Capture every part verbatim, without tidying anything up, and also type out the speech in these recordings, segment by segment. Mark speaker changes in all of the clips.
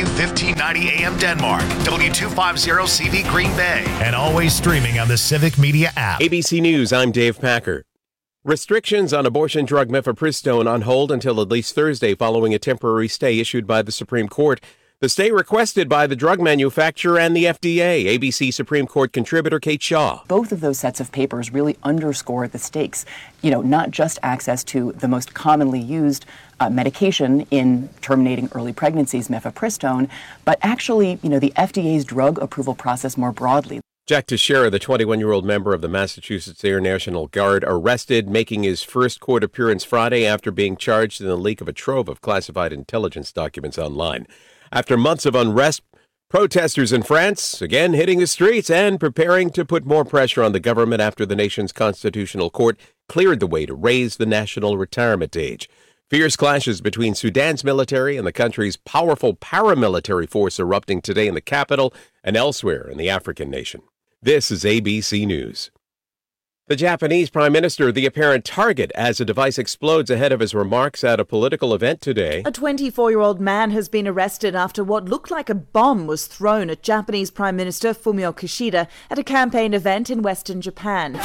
Speaker 1: W fifteen ninety A M Denmark, W two fifty C V Green Bay, and always streaming on the Civic Media app.
Speaker 2: A B C News, I'm Dave Packer. Restrictions on abortion drug mifepristone on hold until at least Thursday following a temporary stay issued by the Supreme Court. The stay requested by the drug manufacturer and the F D A. A B C Supreme Court contributor Kate Shaw.
Speaker 3: Both of those sets of papers really underscore the stakes. You know, not just access to the most commonly used uh, medication in terminating early pregnancies, mifepristone, but actually, you know, the F D A's drug approval process more broadly.
Speaker 2: Jack Teixeira, the twenty-one-year-old member of the Massachusetts Air National Guard, arrested, making his first court appearance Friday after being charged in the leak of a trove of classified intelligence documents online. After months of unrest, protesters in France again hitting the streets and preparing to put more pressure on the government after the nation's constitutional court cleared the way to raise the national retirement age. Fierce clashes between Sudan's military and the country's powerful paramilitary force erupting today in the capital and elsewhere in the African nation. This is A B C News. The Japanese Prime Minister, the apparent target as a device explodes ahead of his remarks at a political event today.
Speaker 4: A twenty-four-year-old man has been arrested after what looked like a bomb was thrown at Japanese Prime Minister Fumio Kishida at a campaign event in western Japan.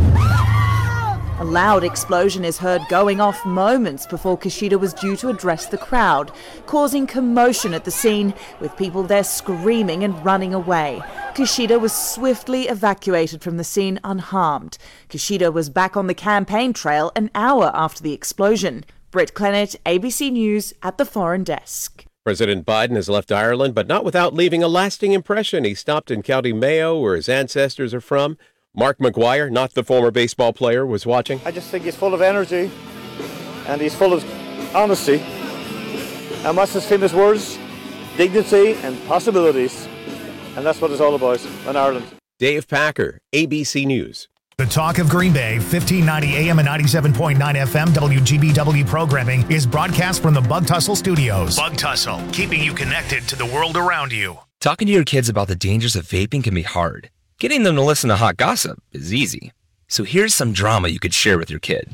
Speaker 4: A loud explosion is heard going off moments before Kishida was due to address the crowd, causing commotion at the scene, with people there screaming and running away. Kishida was swiftly evacuated from the scene unharmed. Kishida was back on the campaign trail an hour after the explosion. Britt Clennett, A B C News at the Foreign Desk.
Speaker 2: President Biden has left Ireland, but not without leaving a lasting impression. He stopped in County Mayo, where his ancestors are from. Mark McGuire, not the former baseball player, was watching.
Speaker 5: I just think he's full of energy and he's full of honesty. And what's his famous words? Dignity and possibilities. And that's what it's all about in Ireland.
Speaker 2: Dave Packer, A B C News.
Speaker 1: The Talk of Green Bay, fifteen ninety A M and ninety-seven point nine F M W G B W programming is broadcast from the Bug Tussle Studios. Bug Tussle, keeping you connected to the world around you.
Speaker 6: Talking to your kids about the dangers of vaping can be hard. Getting them to listen to hot gossip is easy. So here's some drama you could share with your kid.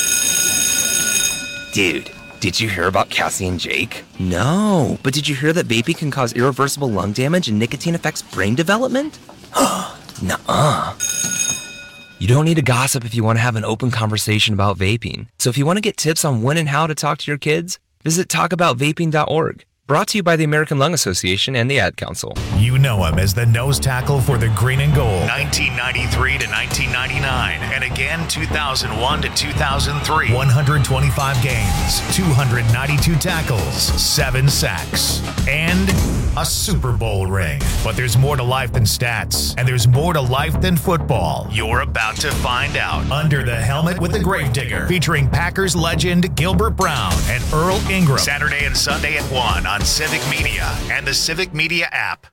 Speaker 6: Dude, did you hear about Cassie and Jake? No, but did you hear that vaping can cause irreversible lung damage and nicotine affects brain development? Nuh-uh. You don't need to gossip if you want to have an open conversation about vaping. So if you want to get tips on when and how to talk to your kids, visit talk about vaping dot org. Brought to you by the American Lung Association and the Ad Council.
Speaker 1: You know him as the nose tackle for the Green and Gold, nineteen ninety-three to nineteen ninety-nine, and again two thousand one to two thousand three. one hundred twenty-five games, two hundred ninety-two tackles, seven sacks, and a Super Bowl ring. But there's more to life than stats, and there's more to life than football. You're about to find out. Under the Helmet with the Gravedigger, featuring Packers legend Gilbert Brown and Earl Ingram. Saturday and Sunday at one on Civic Media and the Civic Media app.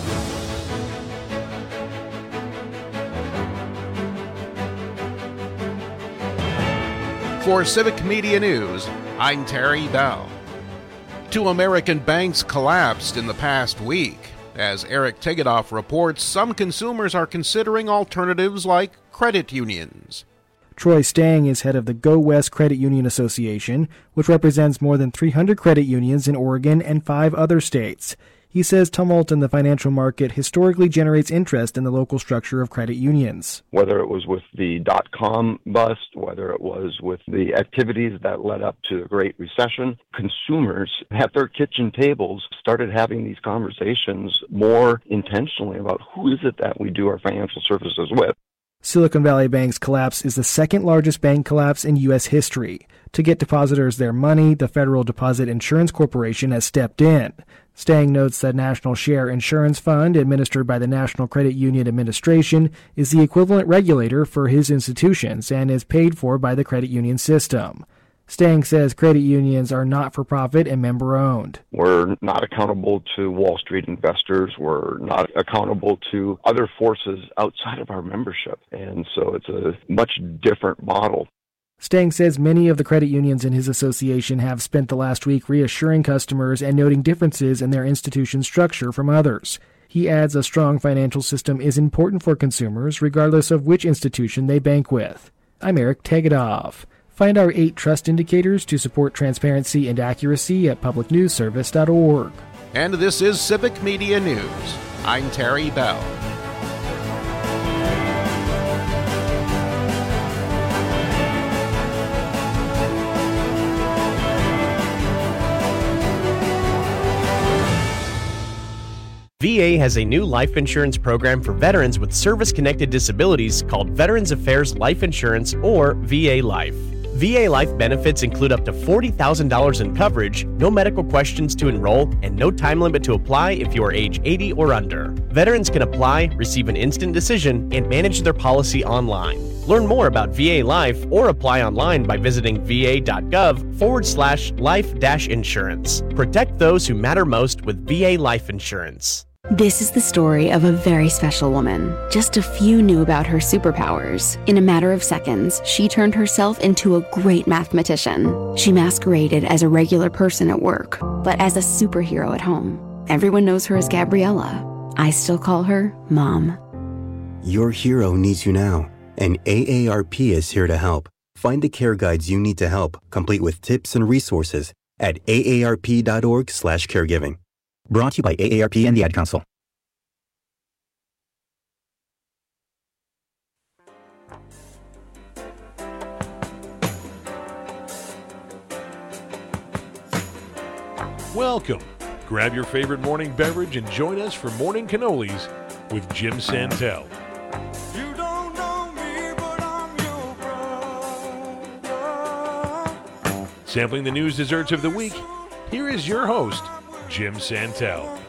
Speaker 7: For Civic Media News, I'm Terry Bell. Two American banks collapsed in the past week. As Eric Tegedoff reports, some consumers are considering alternatives like credit unions.
Speaker 8: Troy Stang is head of the Go West Credit Union Association, which represents more than three hundred credit unions in Oregon and five other states. He says tumult in the financial market historically generates interest in the local structure of credit unions.
Speaker 9: Whether it was with the dot-com bust, whether it was with the activities that led up to the Great Recession, consumers at their kitchen tables started having these conversations more intentionally about who is it that we do our financial services with.
Speaker 8: Silicon Valley Bank's collapse is the second largest bank collapse in U S history. To get depositors their money, the Federal Deposit Insurance Corporation has stepped in. Stang notes that National Share Insurance Fund, administered by the National Credit Union Administration, is the equivalent regulator for his institutions and is paid for by the credit union system. Stang says credit unions are not-for-profit and member-owned.
Speaker 9: We're not accountable to Wall Street investors. We're not accountable to other forces outside of our membership. And so it's a much different model.
Speaker 8: Stang says many of the credit unions in his association have spent the last week reassuring customers and noting differences in their institution structure from others. He adds a strong financial system is important for consumers, regardless of which institution they bank with. I'm Eric Tegedoff. Find our eight trust indicators to support transparency and accuracy at public news service dot org.
Speaker 7: and this is Civic Media News. I'm Terry Bell.
Speaker 10: V A has a new life insurance program for veterans with service-connected disabilities called Veterans Affairs Life Insurance, or V A Life. V A Life benefits include up to forty thousand dollars in coverage, no medical questions to enroll, and no time limit to apply if you are age eighty or under. Veterans can apply, receive an instant decision, and manage their policy online. Learn more about V A Life or apply online by visiting va.gov forward slash life dash insurance. Protect those who matter most with V A Life Insurance.
Speaker 11: This is the story of a very special woman. Just a few knew about her superpowers. In a matter of seconds, she turned herself into a great mathematician. She masqueraded as a regular person at work, but as a superhero at home. Everyone knows her as Gabriella. I still call her Mom.
Speaker 12: Your hero needs you now, and A A R P is here to help. Find the care guides you need to help, complete with tips and resources at A A R P dot org slash caregiving. Brought to you by A A R P and the Ad Council.
Speaker 13: Welcome. Grab your favorite morning beverage and join us for Morning Cannolis with Jim Santel.
Speaker 14: You don't know me, but I'm your brother.
Speaker 13: Sampling the news desserts of the week, here is your host, Jim Santel.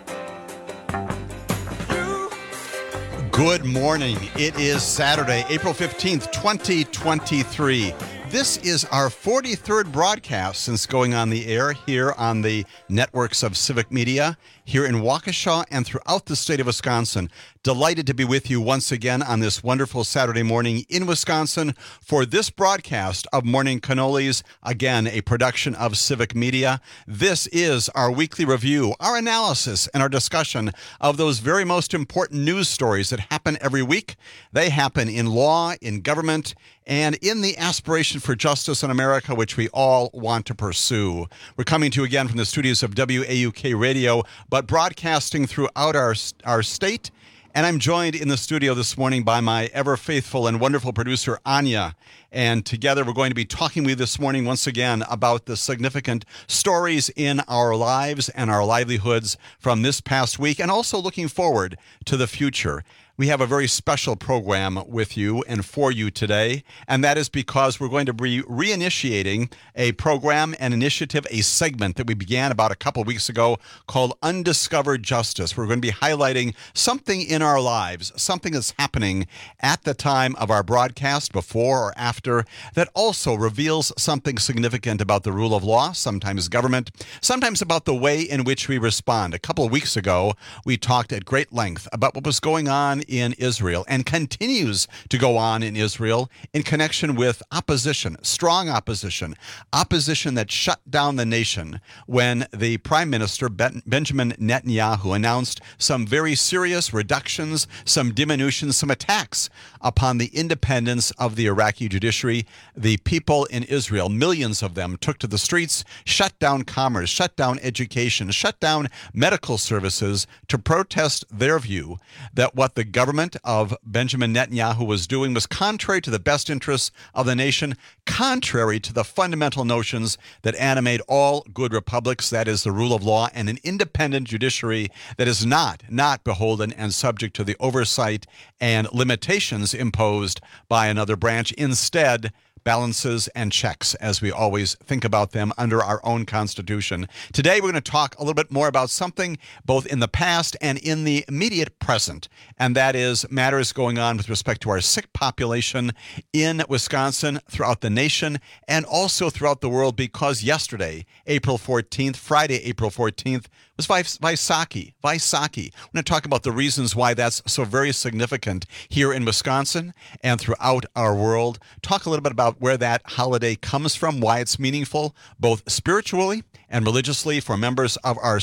Speaker 15: Good morning. It is Saturday, April fifteenth, twenty twenty-three. This is our forty-third broadcast since going on the air here on the networks of Civic Media, here in Waukesha and throughout the state of Wisconsin. Delighted to be with you once again on this wonderful Saturday morning in Wisconsin for this broadcast of Morning Cannolis, again, a production of Civic Media. This is our weekly review, our analysis, and our discussion of those very most important news stories that happen every week. They happen in law, in government, and in the aspiration for justice in America, which we all want to pursue. We're coming to you again from the studios of W A U K Radio, but broadcasting throughout our, our state. And I'm joined in the studio this morning by my ever-faithful and wonderful producer, Anya. And together we're going to be talking with you this morning once again about the significant stories in our lives and our livelihoods from this past week, and also looking forward to the future. We have a very special program with you and for you today, and that is because we're going to be reinitiating a program, an initiative, a segment that we began about a couple weeks ago called Undiscovered Justice. We're going to be highlighting something in our lives, something that's happening at the time of our broadcast, before or after, that also reveals something significant about the rule of law, sometimes government, sometimes about the way in which we respond. A couple of weeks ago, we talked at great length about what was going on in Israel and continues to go on in Israel in connection with opposition, strong opposition, opposition that shut down the nation when the Prime Minister ben- Benjamin Netanyahu announced some very serious reductions, some diminutions, some attacks upon the independence of the Iraqi judiciary. The people in Israel, millions of them, took to the streets, shut down commerce, shut down education, shut down medical services to protest their view that what the government of Benjamin Netanyahu was doing was contrary to the best interests of the nation, contrary to the fundamental notions that animate all good republics, that is the rule of law and an independent judiciary that is not, not beholden and subject to the oversight and limitations imposed by another branch. Instead, balances and checks, as we always think about them under our own Constitution. Today, we're going to talk a little bit more about something both in the past and in the immediate present, and that is matters going on with respect to our Sikh population in Wisconsin, throughout the nation, and also throughout the world, because yesterday, April fourteenth, Friday, April fourteenth, was Vaisakhi. Vaisakhi. I'm going to talk about the reasons why that's so very significant here in Wisconsin and throughout our world. Talk a little bit about where that holiday comes from, why it's meaningful, both spiritually and religiously for members of our Sikh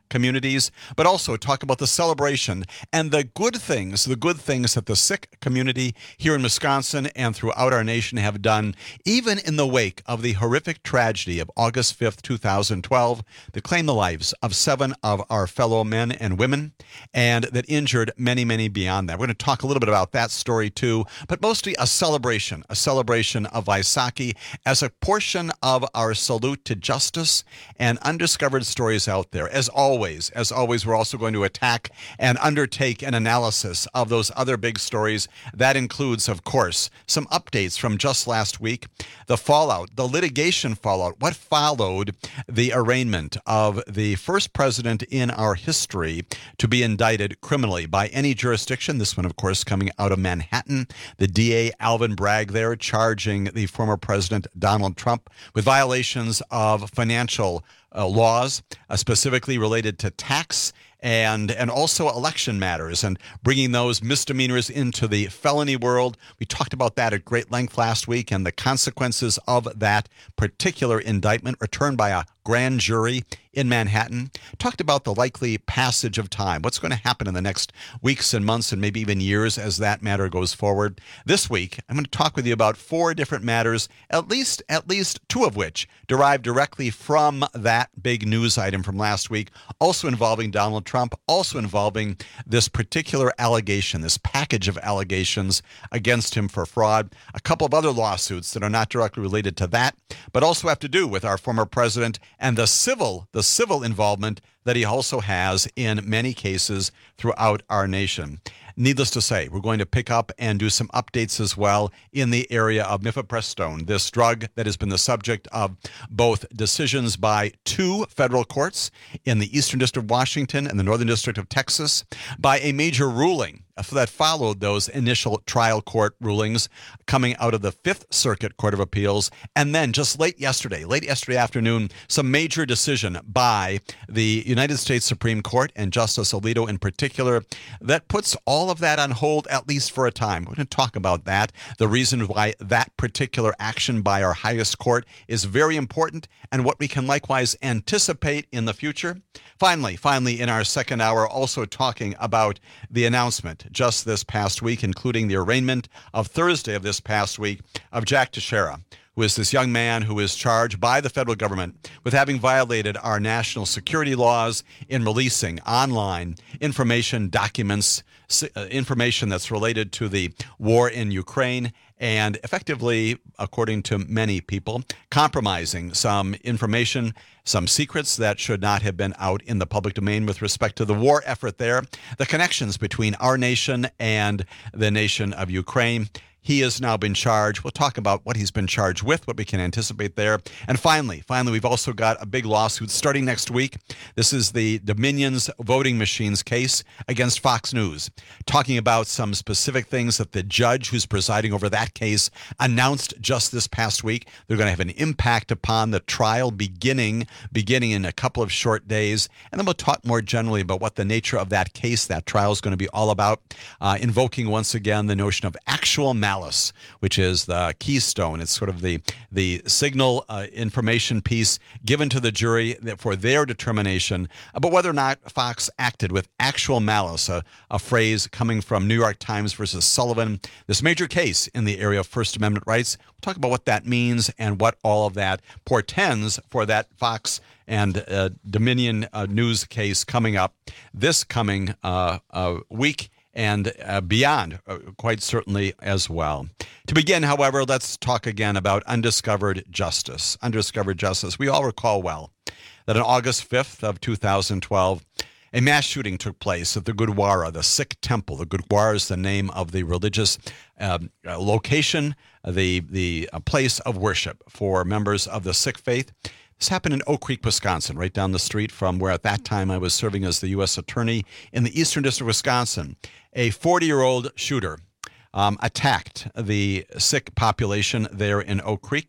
Speaker 15: communities, but also talk about the celebration and the good things, the good things that the Sikh community here in Wisconsin and throughout our nation have done, even in the wake of the horrific tragedy of August fifth, two thousand twelve, that claimed the lives of seven of our fellow men and women and that injured many, many beyond that. We're going to talk a little bit about that story too, but mostly a celebration, a celebration of Vaisakhi as a portion of our salute to justice and undiscovered stories out there. As always, as always, we're also going to attack and undertake an analysis of those other big stories. That includes, of course, some updates from just last week, the fallout, the litigation fallout, what followed the arraignment of the first president in our history to be indicted criminally by any jurisdiction. This one, of course, coming out of Manhattan. The D A, Alvin Bragg, there charging the former president, Donald Trump, with violations of financial uh, laws, uh, specifically related to tax and and also election matters and bringing those misdemeanors into the felony world. We talked about that at great length last week and the consequences of that particular indictment returned by a grand jury in Manhattan. Talked about the likely passage of time, what's going to happen in the next weeks and months and maybe even years as that matter goes forward. This week, I'm going to talk with you about four different matters, at least at least two of which derive directly from that big news item from last week, also involving Donald Trump, also involving this particular allegation, this package of allegations against him for fraud, a couple of other lawsuits that are not directly related to that, but also have to do with our former president and the civil, the civil involvement that he also has in many cases throughout our nation. Needless to say, we're going to pick up and do some updates as well in the area of mifepristone, this drug that has been the subject of both decisions by two federal courts in the Eastern District of Washington and the Northern District of Texas, by a major ruling that followed those initial trial court rulings coming out of the Fifth Circuit Court of Appeals. And then just late yesterday, late yesterday afternoon, some major decision by the United States Supreme Court and Justice Alito in particular that puts all of that on hold, at least for a time. We're going to talk about that, the reason why that particular action by our highest court is very important and what we can likewise anticipate in the future. Finally, finally, in our second hour, also talking about the announcement just this past week, including the arraignment of Thursday of this past week of Jack Teixeira, who is this young man who is charged by the federal government with having violated our national security laws in releasing online information, documents, uh, information that's related to the war in Ukraine, and effectively, according to many people, compromising some information, some secrets that should not have been out in the public domain with respect to the war effort there, the connections between our nation and the nation of Ukraine. He has now been charged. We'll talk about what he's been charged with, what we can anticipate there. And finally, finally, we've also got a big lawsuit starting next week. This is the Dominion's voting machines case against Fox News, talking about some specific things that the judge who's presiding over that case announced just this past week. They're going to have an impact upon the trial beginning, beginning in a couple of short days. And then we'll talk more generally about what the nature of that case, that trial is going to be all about, uh, invoking once again the notion of actual malice, which is the keystone. It's sort of the the signal uh, information piece given to the jury for their determination about whether or not Fox acted with actual malice, a, a phrase coming from New York Times versus Sullivan, this major case in the area of First Amendment rights. We'll talk about what that means and what all of that portends for that Fox and uh, Dominion uh, news case coming up this coming uh, uh, week and uh, beyond, uh, quite certainly as well. To begin, however, let's talk again about undiscovered justice. Undiscovered justice. We all recall well that on August fifth of two thousand twelve, a mass shooting took place at the Gurdwara, the Sikh temple. The Gurdwara is the name of the religious um, uh, location, the, the uh, place of worship for members of the Sikh faith. This happened in Oak Creek, Wisconsin, right down the street from where at that time I was serving as the U S attorney in the Eastern District of Wisconsin. A forty-year-old shooter um, attacked the Sikh population there in Oak Creek.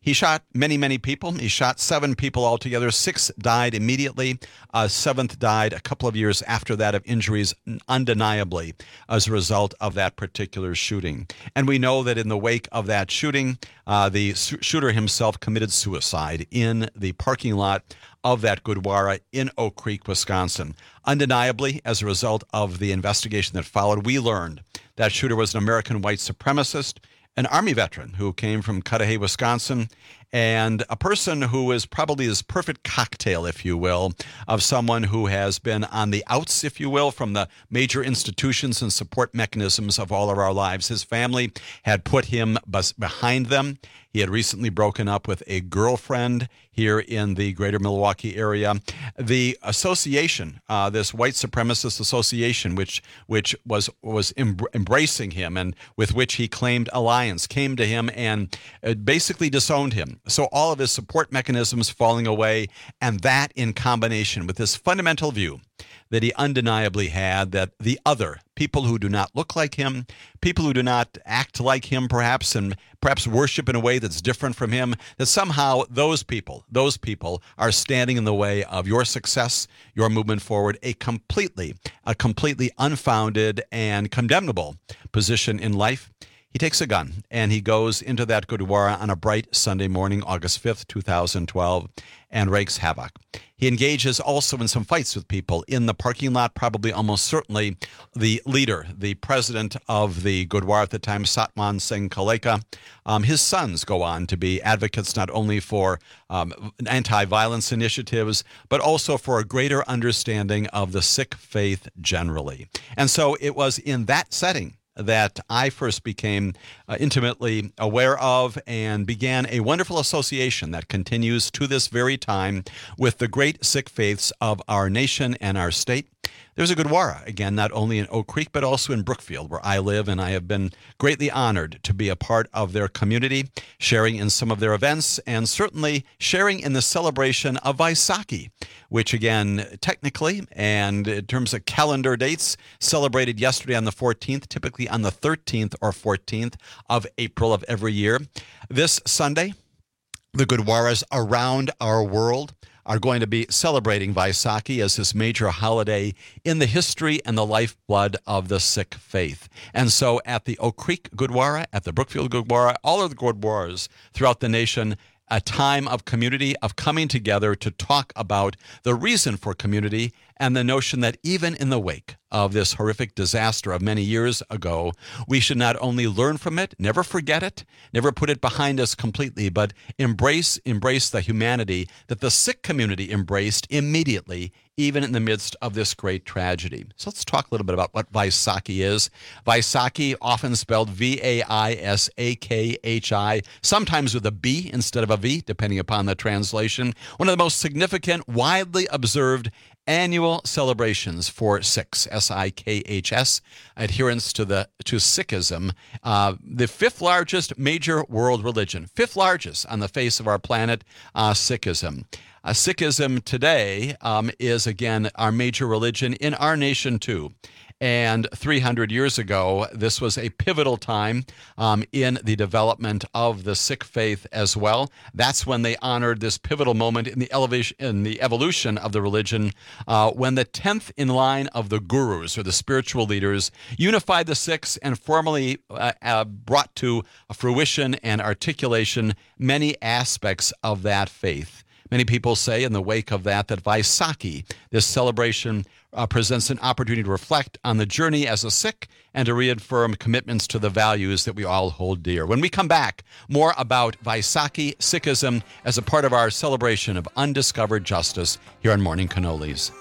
Speaker 15: He shot many, many people. He shot seven people altogether. Six died immediately. A seventh died a couple of years after that of injuries, undeniably, as a result of that particular shooting. And we know that in the wake of that shooting, uh, the su- shooter himself committed suicide in the parking lot of that Gurdwara in Oak Creek, Wisconsin. Undeniably, as a result of the investigation that followed, we learned that shooter was an American white supremacist, an Army veteran who came from Cudahy, Wisconsin, and a person who is probably this perfect cocktail, if you will, of someone who has been on the outs, if you will, from the major institutions and support mechanisms of all of our lives. His family had put him bus- behind them. He had recently broken up with a girlfriend here in the greater Milwaukee area. The association, uh, this white supremacist association, which which was was em- embracing him and with which he claimed alliance, came to him and uh, basically disowned him. So all of his support mechanisms falling away, and that in combination with this fundamental view that he undeniably had, that the other, people who do not look like him, people who do not act like him perhaps, and perhaps worship in a way that's different from him, that somehow those people, those people are standing in the way of your success, your movement forward, a completely, a completely unfounded and condemnable position in life. He takes a gun and he goes into that Gurdwara on a bright Sunday morning, August fifth, two thousand twelve, and wreaks havoc. He engages also in some fights with people in the parking lot, probably almost certainly the leader, the president of the Gurdwara at the time, Satwan Singh Kaleka. Um, his sons go on to be advocates not only for um, anti-violence initiatives, but also for a greater understanding of the Sikh faith generally. And so it was in that setting that I first became uh, intimately aware of and began a wonderful association that continues to this very time with the great Sikh faiths of our nation and our state. There's a Gurdwara, again, not only in Oak Creek, but also in Brookfield, where I live, and I have been greatly honored to be a part of their community, sharing in some of their events, and certainly sharing in the celebration of Vaisakhi, which, again, technically, and in terms of calendar dates, celebrated yesterday on the fourteenth, typically on the thirteenth or fourteenth of April of every year. This Sunday, the Gurdwaras around our world are going to be celebrating Vaisakhi as this major holiday in the history and the lifeblood of the Sikh faith. And so at the Oak Creek Gurdwara, at the Brookfield Gurdwara, all of the Gurdwaras throughout the nation, a time of community, of coming together to talk about the reason for community and the notion that even in the wake of this horrific disaster of many years ago, we should not only learn from it, never forget it, never put it behind us completely, but embrace embrace the humanity that the Sikh community embraced immediately, even in the midst of this great tragedy. So let's talk a little bit about what Vaisakhi is. Vaisakhi, often spelled V A I S A K H I, sometimes with a B instead of a V, depending upon the translation. One of the most significant, widely observed annual celebrations for Sikhs, S I K H S, adherents to the to Sikhism, uh, the fifth largest major world religion, fifth largest on the face of our planet, uh, Sikhism. Uh, Sikhism today um, is, again, our major religion in our nation, too. And three hundred years ago, this was a pivotal time um, in the development of the Sikh faith as well. That's when they honored this pivotal moment in the elevation, in the evolution of the religion, uh, when the tenth in line of the gurus, or the spiritual leaders, unified the Sikhs and formally uh, uh, brought to fruition and articulation many aspects of that faith. Many people say in the wake of that that Vaisakhi, this celebration, uh, presents an opportunity to reflect on the journey as a Sikh and to reaffirm commitments to the values that we all hold dear. When we come back, more about Vaisakhi, Sikhism, as a part of our celebration of undiscovered justice here on Morning Cannolis.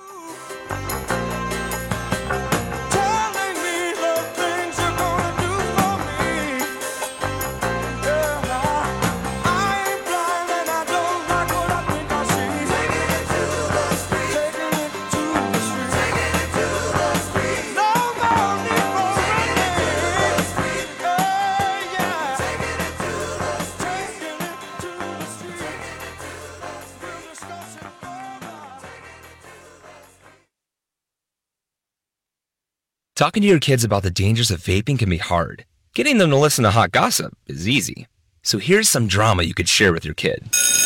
Speaker 6: Talking to your kids about the dangers of vaping can be hard. Getting them to listen to hot gossip is easy. So here's some drama you could share with your kid.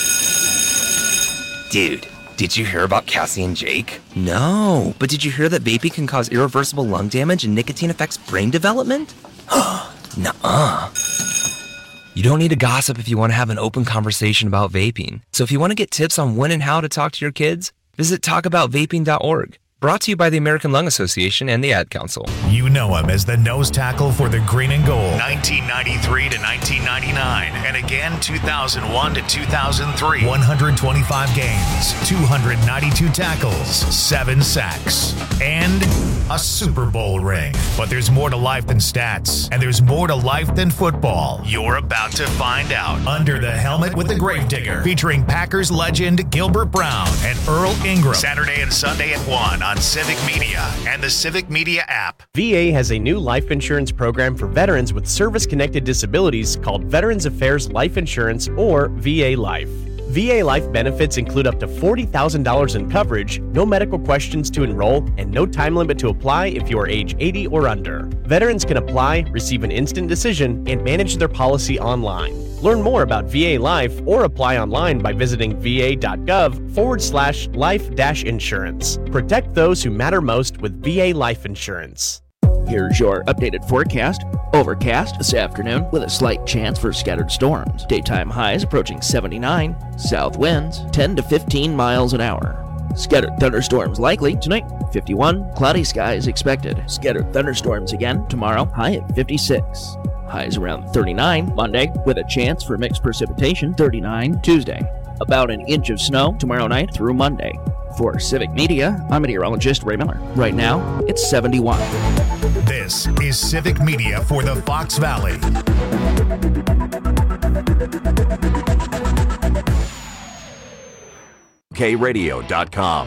Speaker 6: Dude, did you hear about Cassie and Jake? No, but did you hear that vaping can cause irreversible lung damage and nicotine affects brain development? Nuh-uh. You don't need to gossip if you want to have an open conversation about vaping. So if you want to get tips on when and how to talk to your kids, visit talk about vaping dot org. Brought to you by the American Lung Association and the Ad Council.
Speaker 1: You know him as the nose tackle for the Green and Gold, nineteen ninety-three to nineteen ninety-nine, and again two thousand one to two thousand three. one hundred twenty-five games, two hundred ninety-two tackles, seven sacks, and a Super Bowl ring. But there's more to life than stats, and there's more to life than football. You're about to find out. Under the Helmet with the Gravedigger, featuring Packers legend Gilbert Brown and Earl Ingram. Saturday and Sunday at one on Civic Media and the Civic Media app.
Speaker 10: V A has a new life insurance program for veterans with service-connected disabilities called Veterans Affairs Life Insurance, or V A Life. V A Life benefits include up to forty thousand dollars in coverage, no medical questions to enroll, and no time limit to apply if you are age eighty or under. Veterans can apply, receive an instant decision, and manage their policy online. Learn more about V A Life or apply online by visiting va.gov forward slash life dash insurance. Protect those who matter most with V A Life Insurance.
Speaker 16: Here's your updated forecast. Overcast this afternoon with a slight chance for scattered storms. Daytime highs approaching seventy-nine. South winds ten to fifteen miles an hour. Scattered thunderstorms likely tonight, fifty-one. Cloudy skies expected. Scattered thunderstorms again tomorrow, high at fifty-six. Highs around thirty-nine Monday with a chance for mixed precipitation, thirty-nine Tuesday. About an inch of snow tomorrow night through Monday. For Civic Media, I'm meteorologist Ray Miller. Right now, it's seventy-one.
Speaker 1: This is Civic Media for the Fox Valley.
Speaker 17: K radio dot com.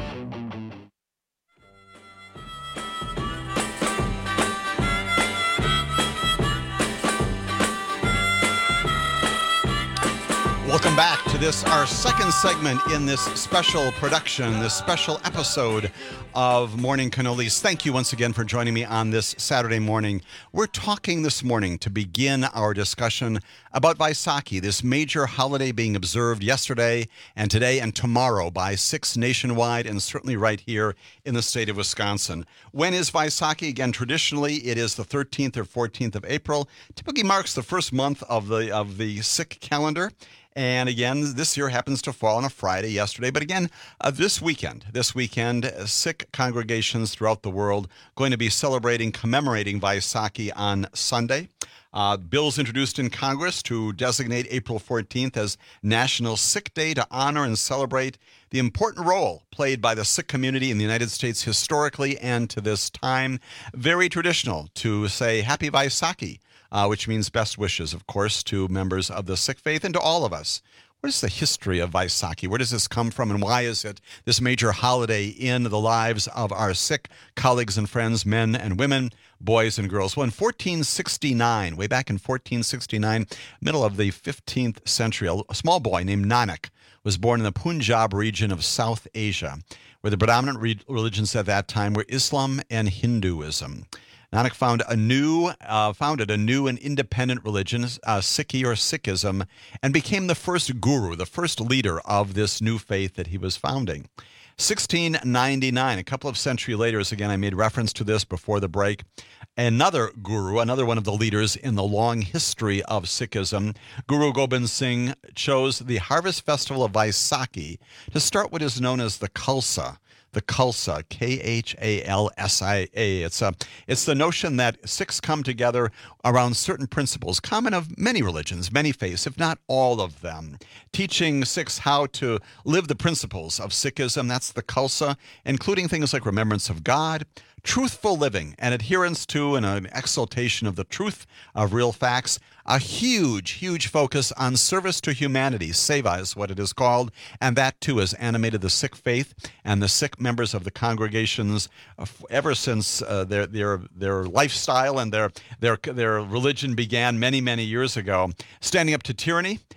Speaker 15: Welcome back to this, our second segment in this special production, this special episode of Morning Cannolis. Thank you once again for joining me on this Saturday morning. We're talking this morning to begin our discussion about Vaisakhi, this major holiday being observed yesterday and today and tomorrow by Sikhs nationwide and certainly right here in the state of Wisconsin. When is Vaisakhi? Again, traditionally it is the thirteenth or fourteenth of April. Typically marks the first month of the of the Sikh calendar. And again, this year happens to fall on a Friday yesterday. But again, uh, this weekend, this weekend, uh, Sikh congregations throughout the world going to be celebrating, commemorating Vaisakhi on Sunday. Uh, bills introduced in Congress to designate April fourteenth as National Sikh Day to honor and celebrate the important role played by the Sikh community in the United States historically and to this time. Very traditional to say Happy Vaisakhi. Uh, which means best wishes, of course, to members of the Sikh faith and to all of us. What is the history of Vaisakhi? Where does this come from, and why is it this major holiday in the lives of our Sikh colleagues and friends, men and women, boys and girls? Well, in fourteen sixty-nine, way back in fourteen sixty-nine, middle of the fifteenth century, a small boy named Nanak was born in the Punjab region of South Asia, where the predominant re- religions at that time were Islam and Hinduism. Nanak found a new, uh, founded a new and independent religion, uh, Sikhi or Sikhism, and became the first guru, the first leader of this new faith that he was founding. sixteen ninety-nine, a couple of centuries later, as again I made reference to this before the break, another guru, another one of the leaders in the long history of Sikhism, Guru Gobind Singh, chose the harvest festival of Vaisakhi to start what is known as the Khalsa. The Khalsa, K H A L S I A. It's a, it's the notion that Sikhs come together around certain principles, common of many religions, many faiths, if not all of them, teaching Sikhs how to live the principles of Sikhism. That's the Khalsa, including things like remembrance of God, truthful living, and adherence to and an exaltation of the truth of real facts. A huge, huge focus on service to humanity. Seva is what it is called, and that too has animated the Sikh faith and the Sikh members of the congregations ever since uh, their their their lifestyle and their their their religion began many, many years ago. Standing up to tyranny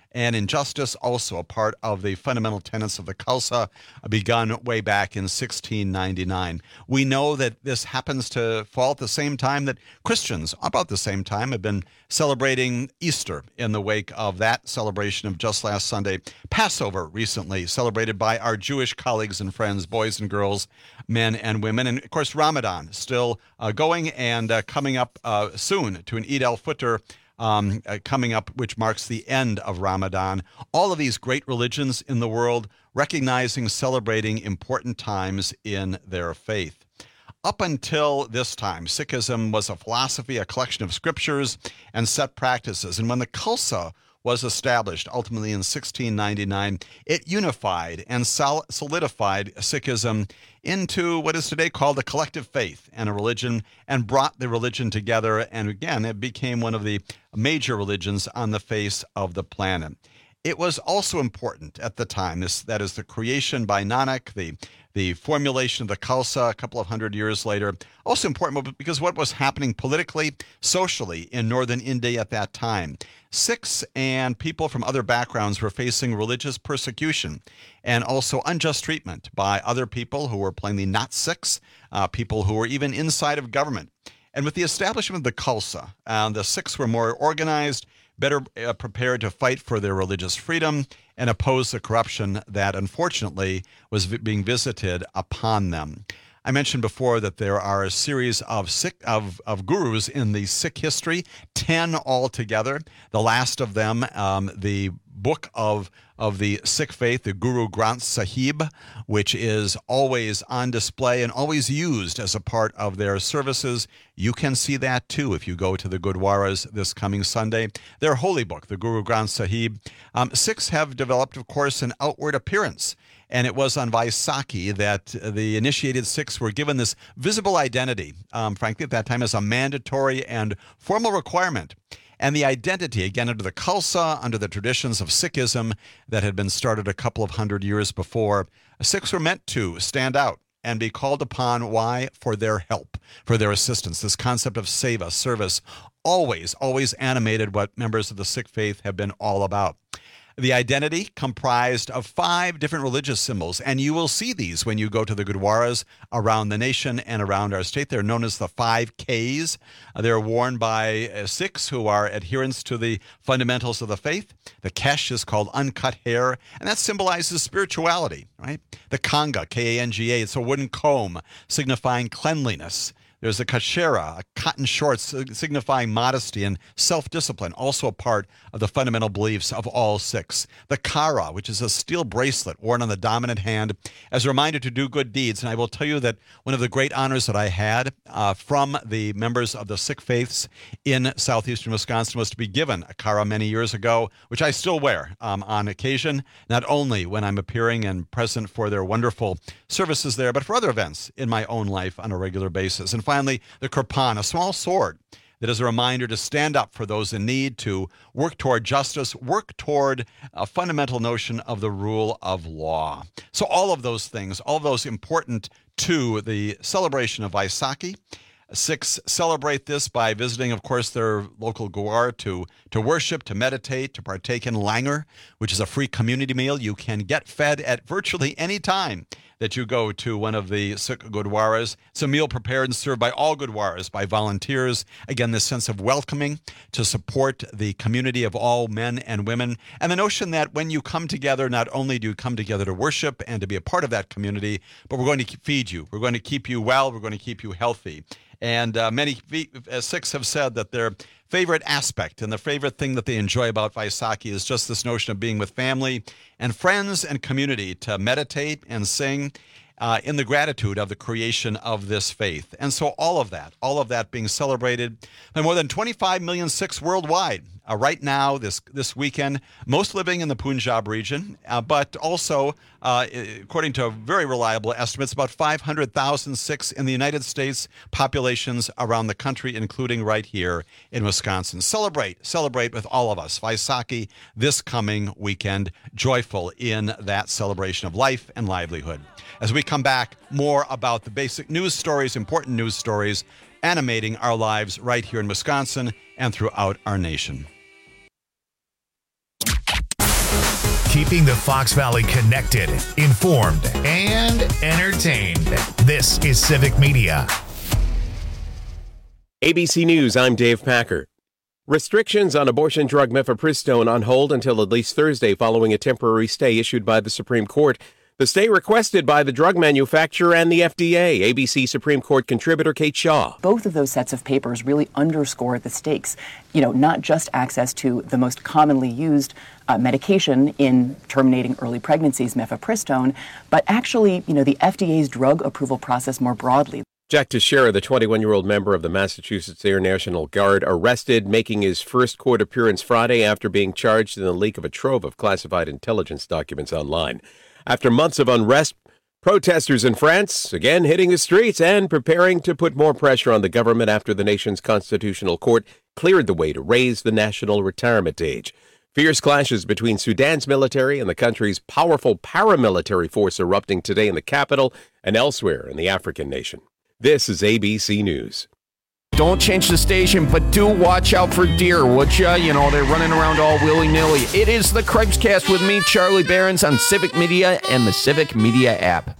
Speaker 15: and injustice, also a part of the fundamental tenets of the Khalsa, begun way back in sixteen ninety-nine. We know that this happens to fall at the same time that Christians, about the same time, have been celebrating Easter in the wake of that celebration of just last Sunday. Passover recently celebrated by our Jewish colleagues and friends, boys and girls, men and women. And of course, Ramadan still uh, going and uh, coming up uh, soon to an Eid al-Fitr um, uh, coming up, which marks the end of Ramadan. All of these great religions in the world recognizing, celebrating important times in their faith. Up until this time, Sikhism was a philosophy, a collection of scriptures and set practices. And when the Khalsa was established, ultimately in sixteen ninety-nine, it unified and sol- solidified Sikhism into what is today called a collective faith and a religion, and brought the religion together. And again, it became one of the major religions on the face of the planet. It was also important at the time, this that is the creation by Nanak, the the formulation of the Khalsa a couple of hundred years later. Also important because what was happening politically, socially in northern India at that time. Sikhs and people from other backgrounds were facing religious persecution and also unjust treatment by other people who were plainly not Sikhs, uh, people who were even inside of government. And with the establishment of the Khalsa, uh, the Sikhs were more organized, better uh, prepared to fight for their religious freedom and oppose the corruption that unfortunately was v- being visited upon them. I mentioned before that there are a series of Sikh, of, of gurus in the Sikh history, ten altogether. The last of them, um, the book of of the Sikh faith, the Guru Granth Sahib, which is always on display and always used as a part of their services. You can see that too if you go to the Gurdwaras this coming Sunday. Their holy book, the Guru Granth Sahib. Um, Sikhs have developed, of course, an outward appearance. And it was on Vaisakhi that the initiated Sikhs were given this visible identity, um, frankly, at that time as a mandatory and formal requirement. And the identity, again, under the Khalsa, under the traditions of Sikhism that had been started a couple of hundred years before, Sikhs were meant to stand out and be called upon. Why? For their help, for their assistance. This concept of seva, service, always, always animated what members of the Sikh faith have been all about. The identity comprised of five different religious symbols, and you will see these when you go to the Gurdwaras around the nation and around our state. They're known as the five Ks. They're worn by uh, Sikhs who are adherents to the fundamentals of the faith. The Kesh is called uncut hair, and that symbolizes spirituality, right? The Kanga, K A N G A, it's a wooden comb signifying cleanliness. There's a kashera, a cotton shorts signifying modesty and self-discipline, also a part of the fundamental beliefs of all Sikhs. The kara, which is a steel bracelet worn on the dominant hand as a reminder to do good deeds. And I will tell you that one of the great honors that I had uh, from the members of the Sikh faiths in southeastern Wisconsin was to be given a kara many years ago, which I still wear um, on occasion, not only when I'm appearing and present for their wonderful services there, but for other events in my own life on a regular basis. And finally, the kirpan, a small sword that is a reminder to stand up for those in need, to work toward justice, work toward a fundamental notion of the rule of law. So all of those things, all of those important to the celebration of Vaisakhi. Sikhs celebrate this by visiting, of course, their local Gurdwara to, to worship, to meditate, to partake in langar, which is a free community meal. You can get fed at virtually any time that you go to one of the Sikh Gurdwaras. It's a meal prepared and served by all Gurdwaras, by volunteers. Again, this sense of welcoming to support the community of all men and women. And the notion that when you come together, not only do you come together to worship and to be a part of that community, but we're going to feed you. We're going to keep you well. We're going to keep you healthy. And uh, many uh, Sikhs have said that their favorite aspect and the favorite thing that they enjoy about Vaisakhi is just this notion of being with family and friends and community to meditate and sing uh, in the gratitude of the creation of this faith. And so all of that, all of that being celebrated by more than twenty-five million Sikhs worldwide. Uh, right now, this this weekend, most living in the Punjab region, uh, but also, uh, according to very reliable estimates, about five hundred thousand Sikhs in the United States, populations around the country, including right here in Wisconsin. Celebrate, celebrate with all of us. Vaisakhi this coming weekend, joyful in that celebration of life and livelihood. As we come back, more about the basic news stories, important news stories, animating our lives right here in Wisconsin and throughout our nation.
Speaker 1: Keeping the Fox Valley connected, informed, and entertained. This is Civic Media.
Speaker 2: A B C News, I'm Dave Packer. Restrictions on abortion drug mifepristone on hold until at least Thursday following a temporary stay issued by the Supreme Court. The stay requested by the drug manufacturer and the F D A. A B C Supreme Court contributor Kate Shaw.
Speaker 3: Both of those sets of papers really underscore the stakes. You know, not just access to the most commonly used uh, medication in terminating early pregnancies, mifepristone, but actually, you know, the F D A's drug approval process more broadly.
Speaker 2: Jack Teixeira, the twenty-one-year-old member of the Massachusetts Air National Guard, arrested, making his first court appearance Friday after being charged in the leak of a trove of classified intelligence documents online. After months of unrest, protesters in France again hitting the streets and preparing to put more pressure on the government after the nation's constitutional court cleared the way to raise the national retirement age. Fierce clashes between Sudan's military and the country's powerful paramilitary force erupting today in the capital and elsewhere in the African nation. This is A B C News.
Speaker 18: Don't change the station, but do watch out for deer, would ya? You know, they're running around all willy-nilly. It is the Craig's-Cast with me, Charlie Behrens, on Civic Media and the Civic Media app.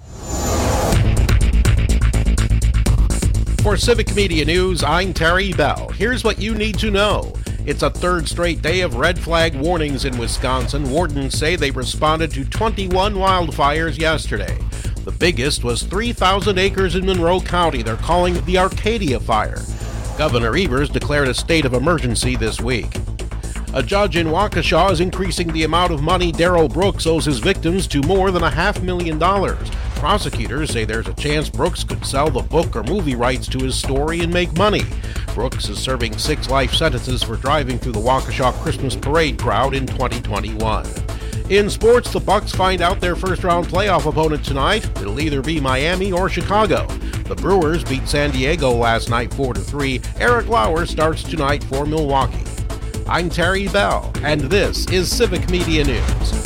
Speaker 7: For Civic Media News, I'm Terry Bell. Here's what you need to know. It's a third straight day of red flag warnings in Wisconsin. Wardens say they responded to twenty-one wildfires yesterday. The biggest was three thousand acres in Monroe County. They're calling it the Arcadia Fire. Governor Evers declared a state of emergency this week. A judge in Waukesha is increasing the amount of money Darrell Brooks owes his victims to more than a half million dollars. Prosecutors say there's a chance Brooks could sell the book or movie rights to his story and make money. Brooks is serving six life sentences for driving through the Waukesha Christmas parade crowd in twenty twenty-one. In sports, the Bucks find out their first-round playoff opponent tonight. It'll either be Miami or Chicago. The Brewers beat San Diego last night four to three. Eric Lauer starts tonight for Milwaukee. I'm Terry Bell, and this is Civic Media News.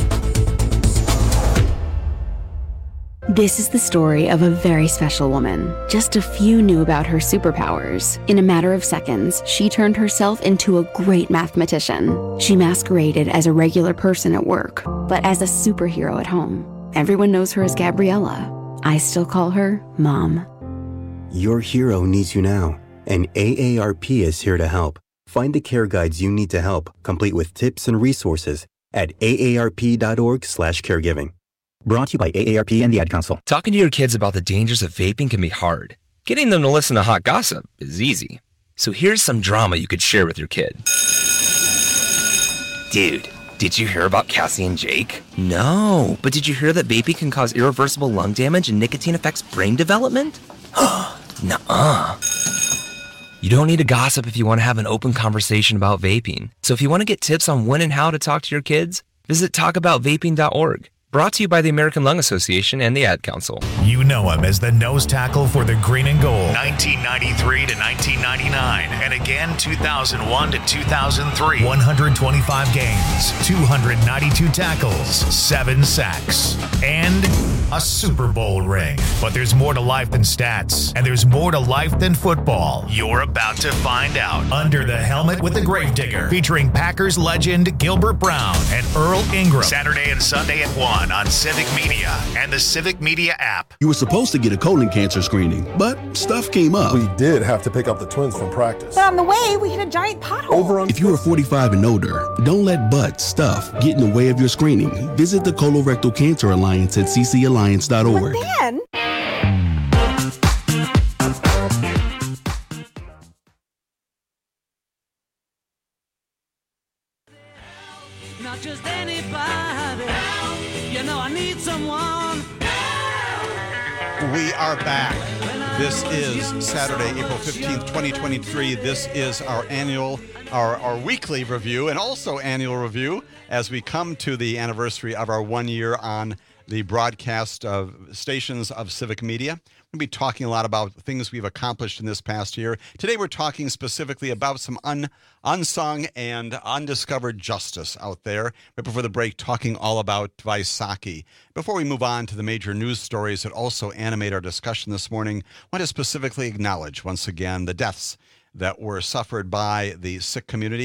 Speaker 11: This is the story of a very special woman. Just a few knew about her superpowers. In a matter of seconds, she turned herself into a great mathematician. She masqueraded as a regular person at work, but as a superhero at home. Everyone knows her as Gabriella. I still call her Mom.
Speaker 12: Your hero needs you now, and A A R P is here to help. Find the care guides you need to help, complete with tips and resources at A A R P dot org slash caregiving. Brought to you by A A R P and the Ad Council.
Speaker 6: Talking to your kids about the dangers of vaping can be hard. Getting them to listen to hot gossip is easy. So here's some drama you could share with your kid. Dude, did you hear about Cassie and Jake? No, but did you hear that vaping can cause irreversible lung damage and nicotine affects brain development? Nuh-uh. You don't need to gossip if you want to have an open conversation about vaping. So if you want to get tips on when and how to talk to your kids, visit talk about vaping dot org. Brought to you by the American Lung Association and the Ad Council.
Speaker 1: You know him as the nose tackle for the Green and Gold, nineteen ninety-three to nineteen ninety-nine, and again two thousand one to two thousand three. one hundred twenty-five games, two hundred ninety-two tackles, seven sacks, and a Super Bowl ring. But there's more to life than stats, and there's more to life than football. You're about to find out. Under the Helmet with the Gravedigger, featuring Packers legend Gilbert Brown and Earl Ingram. Saturday and Sunday at one on Civic Media and the Civic Media app.
Speaker 19: You were supposed to get a colon cancer screening, but stuff came up.
Speaker 20: We did have to pick up the twins from practice.
Speaker 21: But on the way, we hit a giant pothole.
Speaker 20: Over on
Speaker 19: If you are forty-five and older, don't let butt stuff get in the way of your screening. Visit the Colorectal Cancer Alliance at c c alliance dot org.
Speaker 21: But then...
Speaker 14: Not just anybody. You know I need someone.
Speaker 15: We are back. This is Saturday, April fifteenth, twenty twenty-three. This is our annual, our, our weekly review and also annual review as we come to the anniversary of our one year on the broadcast of stations of Civic Media. We'll be talking a lot about things we've accomplished in this past year. Today we're talking specifically about some un, unsung and undiscovered justice out there. Right before the break, talking all about Vaisakhi. Before we move on to the major news stories that also animate our discussion this morning, I want to specifically acknowledge once again the deaths that were suffered by the Sikh community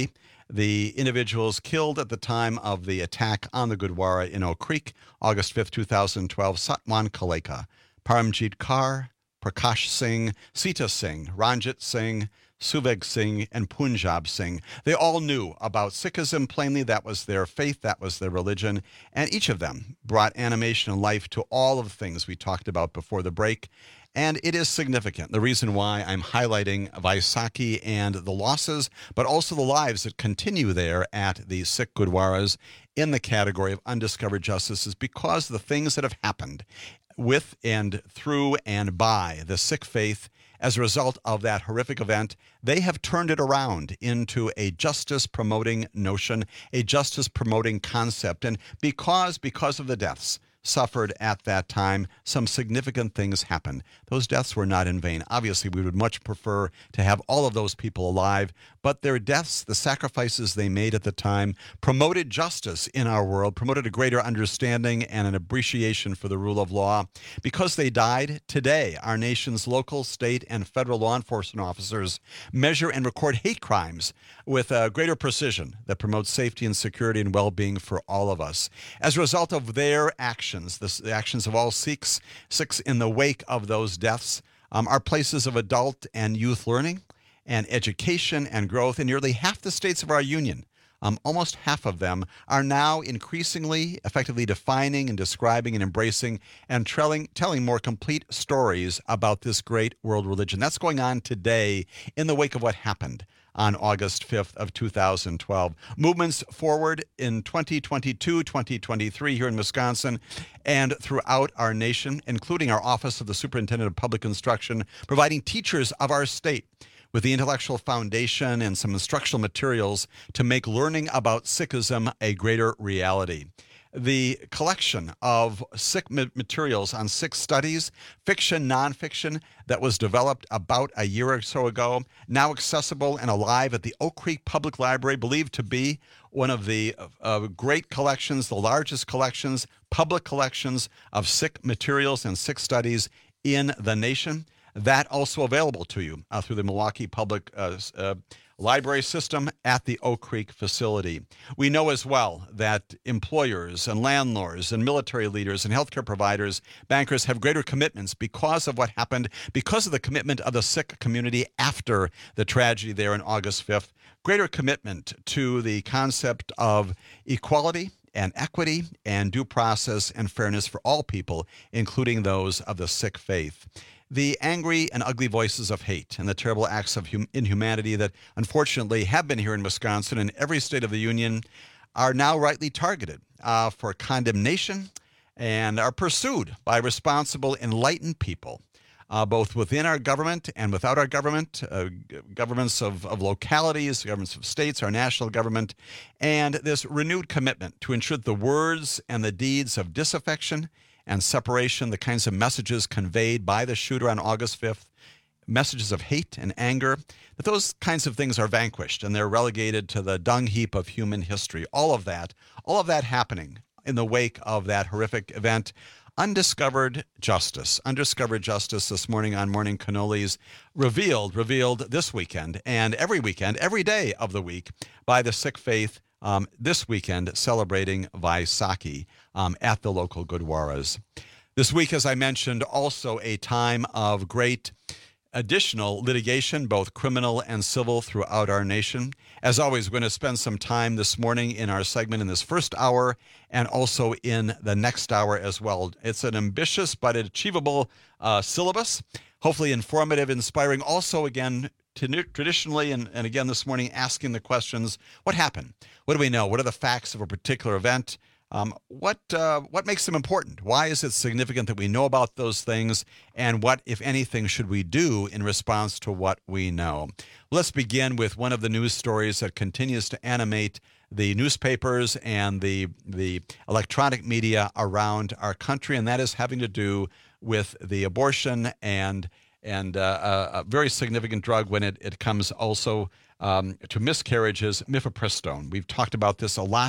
Speaker 15: the individuals killed at the time of the attack on the Gurdwara in Oak Creek, August fifth, twenty twelve, Satwan Kaleka, Paramjit Kaur, Prakash Singh, Sita Singh, Ranjit Singh, Suveg Singh, and Punjab Singh. They all knew about Sikhism plainly. That was their faith. That was their religion. And each of them brought animation and life to all of the things we talked about before the break. And it is significant. The reason why I'm highlighting Vaisakhi and the losses, but also the lives that continue there at the Sikh Gurdwaras in the category of undiscovered justice is because of the things that have happened with and through and by the Sikh faith. As a result of that horrific event, they have turned it around into a justice-promoting notion, a justice-promoting concept. And because, because of the deaths suffered at that time, some significant things happened. Those deaths were not in vain. Obviously, we would much prefer to have all of those people alive, but their deaths, the sacrifices they made at the time, promoted justice in our world, promoted a greater understanding and an appreciation for the rule of law. Because they died, today, our nation's local, state, and federal law enforcement officers measure and record hate crimes with a greater precision that promotes safety and security and well-being for all of us. As a result of their actions, the actions of all Sikhs, Sikhs in the wake of those deaths, um, are places of adult and youth learning and education and growth in nearly half the states of our union. Um, almost half of them are now increasingly effectively defining and describing and embracing and telling, telling more complete stories about this great world religion. That's going on today in the wake of what happened on August fifth of two thousand twelve. Movements forward in twenty twenty-two, twenty twenty-three here in Wisconsin and throughout our nation, including our Office of the Superintendent of Public Instruction, providing teachers of our state with the intellectual foundation and some instructional materials to make learning about Sikhism a greater reality. The collection of Sikh materials on Sikh studies, fiction, nonfiction, that was developed about a year or so ago, now accessible and alive at the Oak Creek Public Library, believed to be one of the uh, great collections, the largest collections, public collections of Sikh materials and Sikh studies in the nation. That also available to you uh, through the Milwaukee Public uh, uh, Library System at the Oak Creek facility. We know as well that employers and landlords and military leaders and healthcare providers, bankers have greater commitments because of what happened, because of the commitment of the Sikh community after the tragedy there on August fifth, greater commitment to the concept of equality and equity and due process and fairness for all people, including those of the Sikh faith. The angry and ugly voices of hate and the terrible acts of hum- inhumanity that unfortunately have been here in Wisconsin and every state of the union are now rightly targeted uh, for condemnation and are pursued by responsible, enlightened people, uh, both within our government and without our government, uh, governments of, of localities, governments of states, our national government, and this renewed commitment to ensure the words and the deeds of disaffection and separation, the kinds of messages conveyed by the shooter on August fifth, messages of hate and anger, that those kinds of things are vanquished and they're relegated to the dung heap of human history. All of that, all of that happening in the wake of that horrific event. Undiscovered justice, undiscovered justice this morning on Morning Cannolis, revealed, revealed this weekend and every weekend, every day of the week by the Sikh faith. Um, this weekend celebrating Vaisakhi um, at the local Gurdwaras. This week, as I mentioned, also a time of great additional litigation, both criminal and civil, throughout our nation. As always, we're going to spend some time this morning in our segment in this first hour and also in the next hour as well. It's an ambitious but achievable uh, syllabus, hopefully informative, inspiring. Also, again, traditionally, and, and again this morning, asking the questions, what happened? What do we know? What are the facts of a particular event? Um, what uh, what makes them important? Why is it significant that we know about those things? And what, if anything, should we do in response to what we know? Let's begin with one of the news stories that continues to animate the newspapers and the the electronic media around our country, and that is having to do with the abortion and and uh, a, a very significant drug when it, it comes also um, to miscarriages, mifepristone. We've talked about this a lot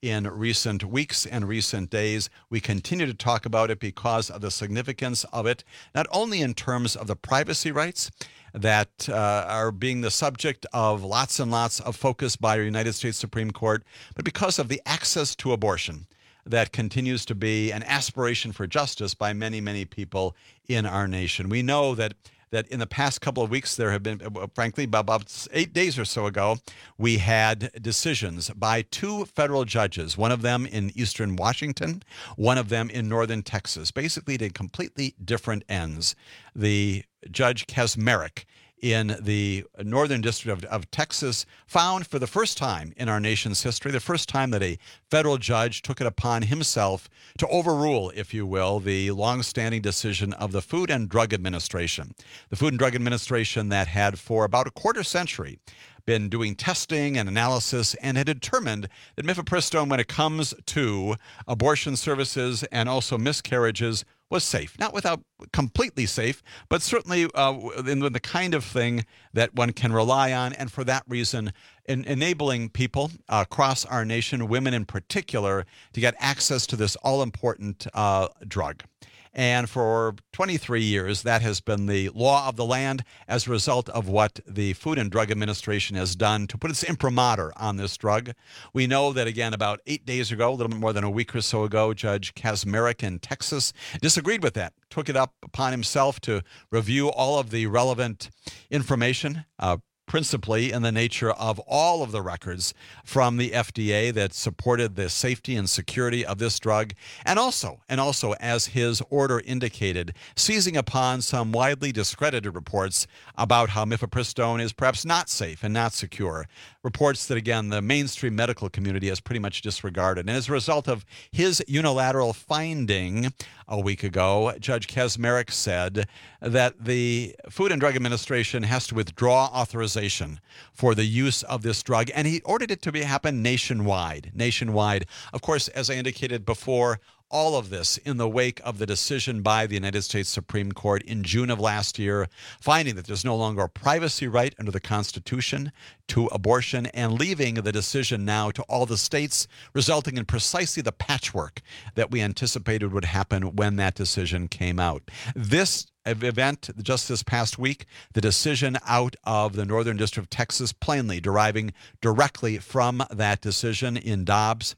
Speaker 15: in recent weeks and recent days. We continue to talk about it because of the significance of it, not only in terms of the privacy rights that uh, are being the subject of lots and lots of focus by our United States Supreme Court, but because of the access to abortion that continues to be an aspiration for justice by many, many people in our nation. We know that that in the past couple of weeks, there have been, frankly, about eight days or so ago, we had decisions by two federal judges, one of them in eastern Washington, one of them in northern Texas, basically to completely different ends. The Judge Kacsmaryk in the Northern District of, of Texas found for the first time in our nation's history, the first time that a federal judge took it upon himself to overrule, if you will, the longstanding decision of the Food and Drug Administration. The Food and Drug Administration that had for about a quarter century been doing testing and analysis and had determined that mifepristone, when it comes to abortion services and also miscarriages, was safe. Not without completely safe, but certainly uh, in the kind of thing that one can rely on. And for that reason, in enabling people uh, across our nation, women in particular, to get access to this all-important uh, drug. And for twenty-three years, that has been the law of the land as a result of what the Food and Drug Administration has done to put its imprimatur on this drug. We know that, again, about eight days ago, a little bit more than a week or so ago, Judge Kacsmaryk in Texas disagreed with that, took it up upon himself to review all of the relevant information, uh, principally in the nature of all of the records from the F D A that supported the safety and security of this drug, and also, and also, as his order indicated, seizing upon some widely discredited reports about how mifepristone is perhaps not safe and not secure. Reports that, again, the mainstream medical community has pretty much disregarded. And as a result of his unilateral finding a week ago, Judge Kacsmaryk said that the Food and Drug Administration has to withdraw authorization for the use of this drug, and he ordered it to be happen nationwide. Nationwide. Of course, as I indicated before, all of this in the wake of the decision by the United States Supreme Court in June of last year, finding that there's no longer a privacy right under the Constitution to abortion and leaving the decision now to all the states, resulting in precisely the patchwork that we anticipated would happen when that decision came out. This event just this past week, the decision out of the Northern District of Texas, plainly deriving directly from that decision in Dobbs,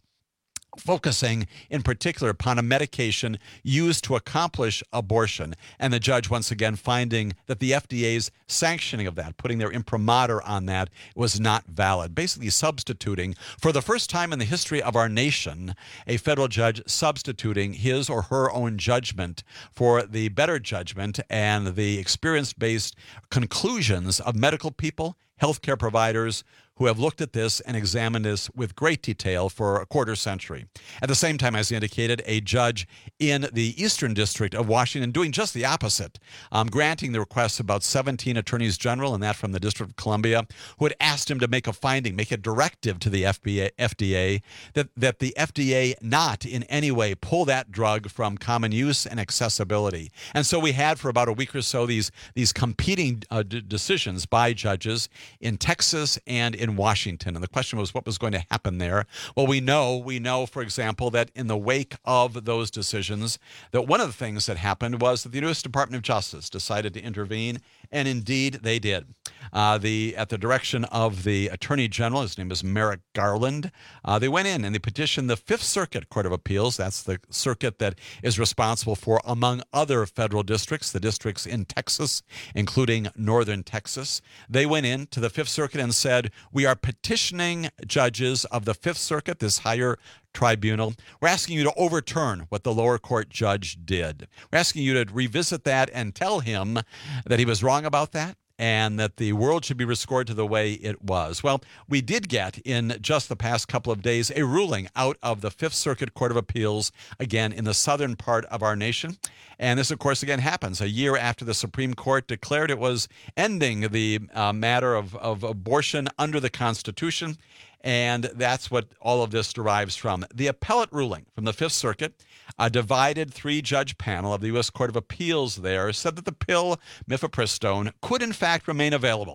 Speaker 15: focusing in particular upon a medication used to accomplish abortion. And the judge once again finding that the F D A's sanctioning of that, putting their imprimatur on that, was not valid. Basically substituting, for the first time in the history of our nation, a federal judge substituting his or her own judgment for the better judgment and the experience-based conclusions of medical people, healthcare providers, who have looked at this and examined this with great detail for a quarter century. At the same time, as indicated, a judge in the Eastern District of Washington doing just the opposite, um, granting the requests of about seventeen attorneys general, and that from the District of Columbia, who had asked him to make a finding, make a directive to the F D A that, that the F D A not in any way pull that drug from common use and accessibility. And so we had for about a week or so these, these competing uh, d- decisions by judges in Texas and in Washington. And the question was, what was going to happen there? Well, we know, we know, for example, that in the wake of those decisions, that one of the things that happened was that the U S Department of Justice decided to intervene, and indeed they did. Uh, the at the direction of the Attorney General, his name is Merrick Garland, uh, they went in and they petitioned the Fifth Circuit Court of Appeals. That's the circuit that is responsible for, among other federal districts, the districts in Texas, including northern Texas. They went in to the Fifth Circuit and said, we are petitioning judges of the Fifth Circuit, this higher tribunal. We're asking you to overturn what the lower court judge did. We're asking you to revisit that and tell him that he was wrong about that, and that the world should be restored to the way it was. Well, we did get, in just the past couple of days, a ruling out of the Fifth Circuit Court of Appeals, again, in the southern part of our nation. And this, of course, again, happens a year after the Supreme Court declared it was ending the uh, matter of, of abortion under the Constitution. And that's what all of this derives from. The appellate ruling from the Fifth Circuit, a divided three-judge panel of the U S Court of Appeals there, said that the pill mifepristone could in fact remain available,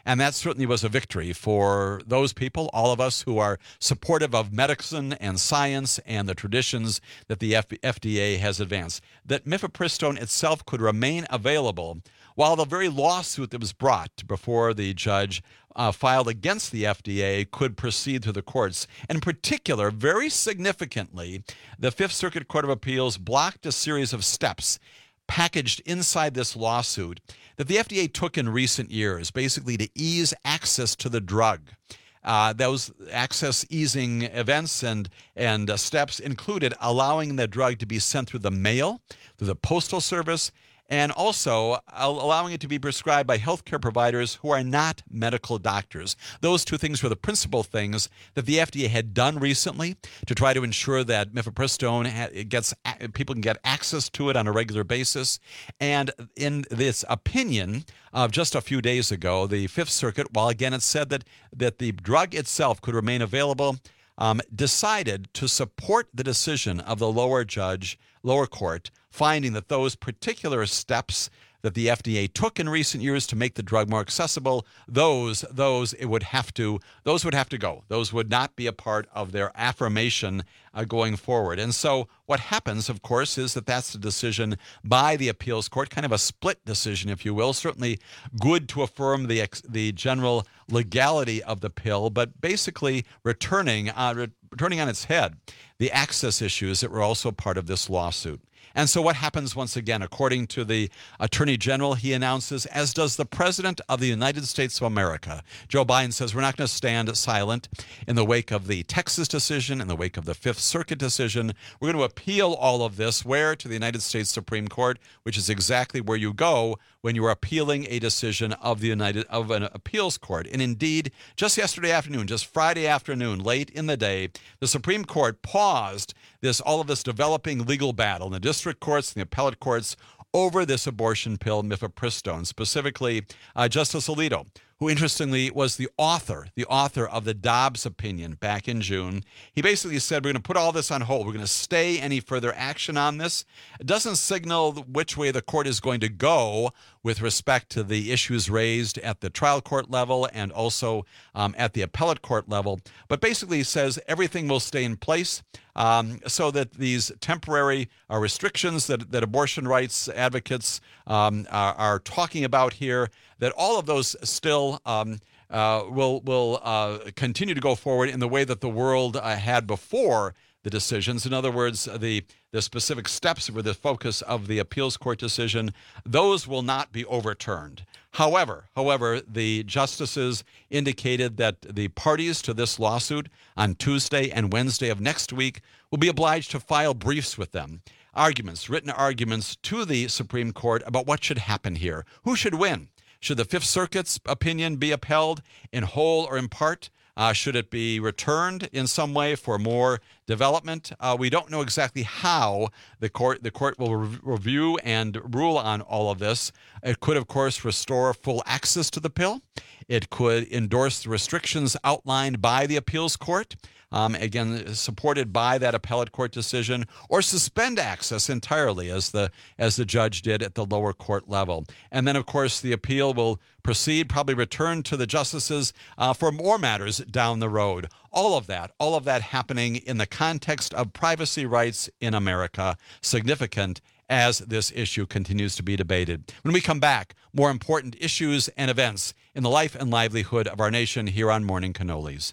Speaker 15: And that certainly was a victory for those people, all of us who are supportive of medicine and science and the traditions that the F D A has advanced. That mifepristone itself could remain available while the very lawsuit that was brought before the judge uh, filed against the F D A could proceed through the courts. In particular, very significantly, the Fifth Circuit Court of Appeals blocked a series of steps packaged inside this lawsuit that the F D A took in recent years, basically to ease access to the drug. Uh, those access easing events and, and uh, steps included allowing the drug to be sent through the mail, through the postal service, and also allowing it to be prescribed by healthcare providers who are not medical doctors. Those two things were the principal things that the F D A had done recently to try to ensure that mifepristone gets people can get access to it on a regular basis. And in this opinion of just a few days ago, the Fifth Circuit, while again it said that that the drug itself could remain available, Um, decided to support the decision of the lower judge, lower court, finding that those particular steps that the F D A took in recent years to make the drug more accessible, those those it would have to those would have to go. Those would not be a part of their affirmation uh, going forward. And so what happens, of course, is that that's the decision by the appeals court, kind of a split decision, if you will. Certainly good to affirm the the general legality of the pill, but basically returning uh, re- turning on its head the access issues that were also part of this lawsuit. And so what happens once again? According to the Attorney General, he announces, as does the President of the United States of America, Joe Biden says, we're not going to stand silent in the wake of the Texas decision, in the wake of the Fifth Circuit decision. We're going to appeal all of this, where? To the United States Supreme Court, which is exactly where you go when you are appealing a decision of the United of an appeals court. And indeed, just yesterday afternoon, just Friday afternoon, late in the day, the Supreme Court paused this all of this developing legal battle in the district courts and the appellate courts over this abortion pill, mifepristone, specifically uh, Justice Alito, who interestingly was the author, the author of the Dobbs opinion back in June. He basically said, we're going to put all this on hold. We're going to stay any further action on this. It doesn't signal which way the court is going to go with respect to the issues raised at the trial court level and also um, at the appellate court level, but basically says everything will stay in place um, so that these temporary uh, restrictions that, that abortion rights advocates um, are, are talking about here, that all of those still um, uh, will will uh, continue to go forward in the way that the world uh, had before the decisions. In other words, the the specific steps were the focus of the appeals court decision. Those will not be overturned. However, however, the justices indicated that the parties to this lawsuit on Tuesday and Wednesday of next week will be obliged to file briefs with them, arguments, written arguments to the Supreme Court about what should happen here. Who should win? Should the Fifth Circuit's opinion be upheld in whole or in part? Uh, should it be returned in some way for more development? Uh, we don't know exactly how the court the court will re- review and rule on all of this. It could, of course, restore full access to the pill. It could endorse the restrictions outlined by the appeals court, um, again, supported by that appellate court decision, or suspend access entirely, as the as the judge did at the lower court level. And then, of course, the appeal will proceed, probably return to the justices uh, for more matters down the road. All of that, all of that happening in the context of privacy rights in America, significant as this issue continues to be debated. When we come back, more important issues and events in the life and livelihood of our nation here on Morning Cannolis.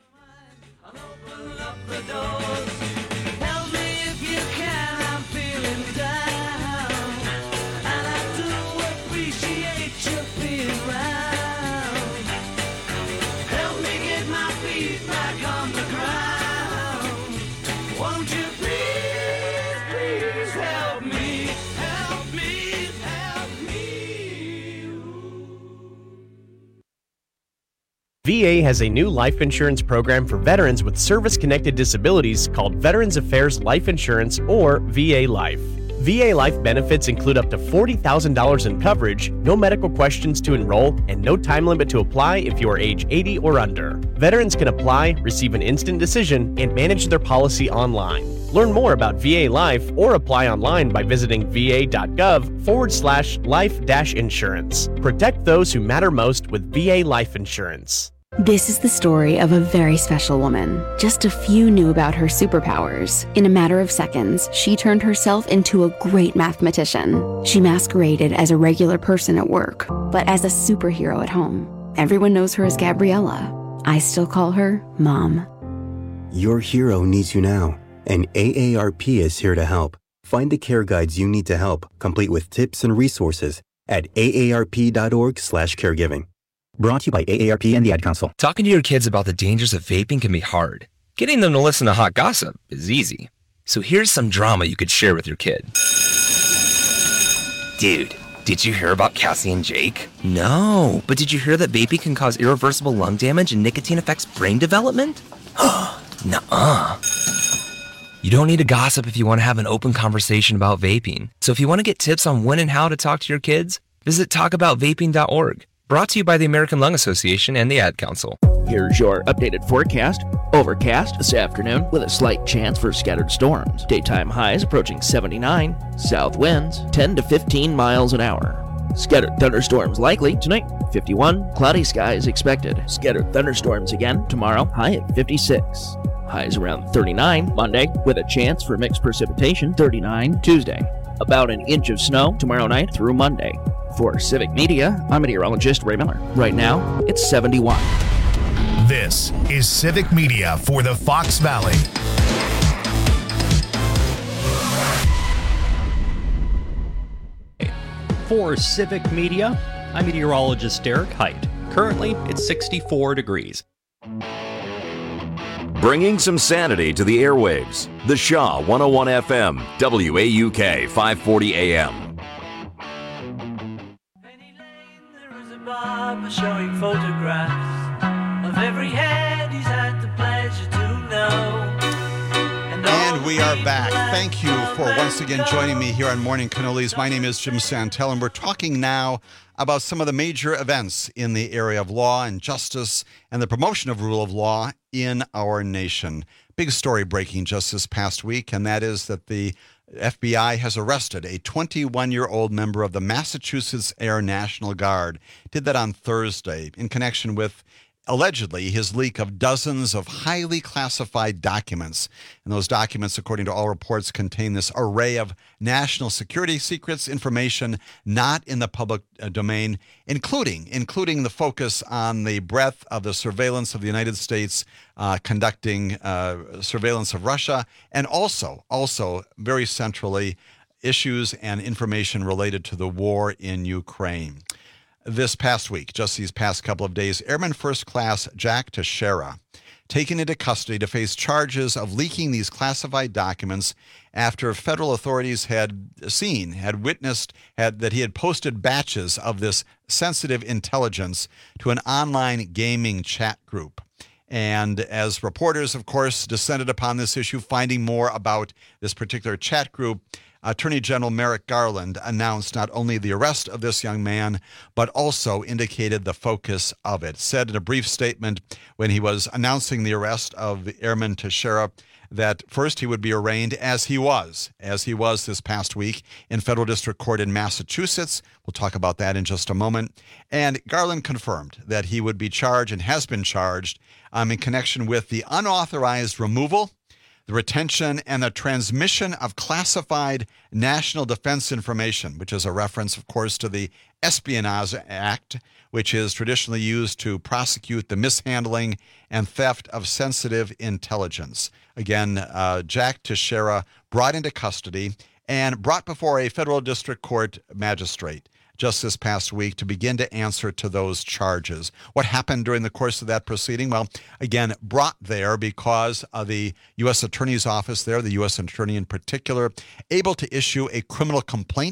Speaker 14: Help me if you can, I'm feeling down, and I do appreciate you being around. Help me get my feet back on the ground. Won't you please, please help me, help me, help me.
Speaker 10: V A has a new life insurance program for veterans with service-connected disabilities called Veterans Affairs Life Insurance, or V A Life. V A Life benefits include up to forty thousand dollars in coverage, no medical questions to enroll, and no time limit to apply if you are age eighty or under. Veterans can apply, receive an instant decision, and manage their policy online. Learn more about V A Life or apply online by visiting va.gov forward slash life dash insurance. Protect those who matter most with V A Life Insurance.
Speaker 11: This is the story of a very special woman. Just a few knew about her superpowers. In a matter of seconds, she turned herself into a great mathematician. She masqueraded as a regular person at work, but as a superhero at home. Everyone knows her as Gabriella. I still call her Mom.
Speaker 12: Your hero needs you now, and A A R P is here to help. Find the care guides you need to help, complete with tips and resources at aarp.org slash caregiving. Brought to you by A A R P and the Ad Council.
Speaker 6: Talking to your kids about the dangers of vaping can be hard. Getting them to listen to hot gossip is easy. So here's some drama you could share with your kid. Dude, did you hear about Cassie and Jake? No, but did you hear that vaping can cause irreversible lung damage and nicotine affects brain development? Nuh-uh. You don't need to gossip if you want to have an open conversation about vaping. So if you want to get tips on when and how to talk to your kids, visit talk about vaping dot org. Brought to you by the American Lung Association and the Ad Council.
Speaker 16: Here's your updated forecast. Overcast this afternoon with a slight chance for scattered storms. Daytime highs approaching seventy-nine. South winds ten to fifteen miles an hour. Scattered thunderstorms likely tonight. fifty-one. Cloudy skies expected. Scattered thunderstorms again tomorrow. High at fifty-six. Highs around thirty-nine Monday with a chance for mixed precipitation. thirty-nine Tuesday. About an inch of snow tomorrow night through Monday. For Civic Media, I'm meteorologist Ray Miller. Right now, it's seventy-one.
Speaker 1: This is Civic Media for the Fox Valley.
Speaker 4: For Civic Media, I'm meteorologist Derek Height. Currently, it's sixty-four degrees.
Speaker 17: Bringing some sanity to the airwaves. The Shaw one oh one F M, W A U K five forty A M.
Speaker 14: Barber showing photographs of every head he's had the pleasure to know. And,
Speaker 15: and we are back. Thank you for once again joining me here on Morning Cannolis. My name is Jim Santel, and we're talking now about some of the major events in the area of law and justice and the promotion of rule of law in our nation. Big story breaking just this past week, and that is that the F B I has arrested a twenty-one-year-old member of the Massachusetts Air National Guard. Did that on Thursday in connection with, allegedly, his leak of dozens of highly classified documents. And those documents, according to all reports, contain this array of national security secrets, information not in the public uh, domain, including including the focus on the breadth of the surveillance of the United States uh, conducting uh, surveillance of Russia, and also, also very centrally, issues and information related to the war in Ukraine. This past week, just these past couple of days, Airman First Class Jack Teixeira taken into custody to face charges of leaking these classified documents after federal authorities had seen, had witnessed, had that he had posted batches of this sensitive intelligence to an online gaming chat group. And as reporters, of course, descended upon this issue, finding more about this particular chat group, Attorney General Merrick Garland announced not only the arrest of this young man, but also indicated the focus of it. Said in a brief statement when he was announcing the arrest of Airman Teixeira that first he would be arraigned as he was, as he was this past week in federal district court in Massachusetts. We'll talk about that in just a moment. And Garland confirmed that he would be charged and has been charged um, in connection with the unauthorized removal, the retention, and the transmission of classified national defense information, which is a reference, of course, to the Espionage Act, which is traditionally used to prosecute the mishandling and theft of sensitive intelligence. Again, uh, Jack Teixeira brought into custody and brought before a federal district court magistrate just this past week to begin to answer to those charges. What happened during the course of that proceeding? Well, again, brought there because of the U S Attorney's Office there, the U S Attorney in particular, able to issue a criminal complaint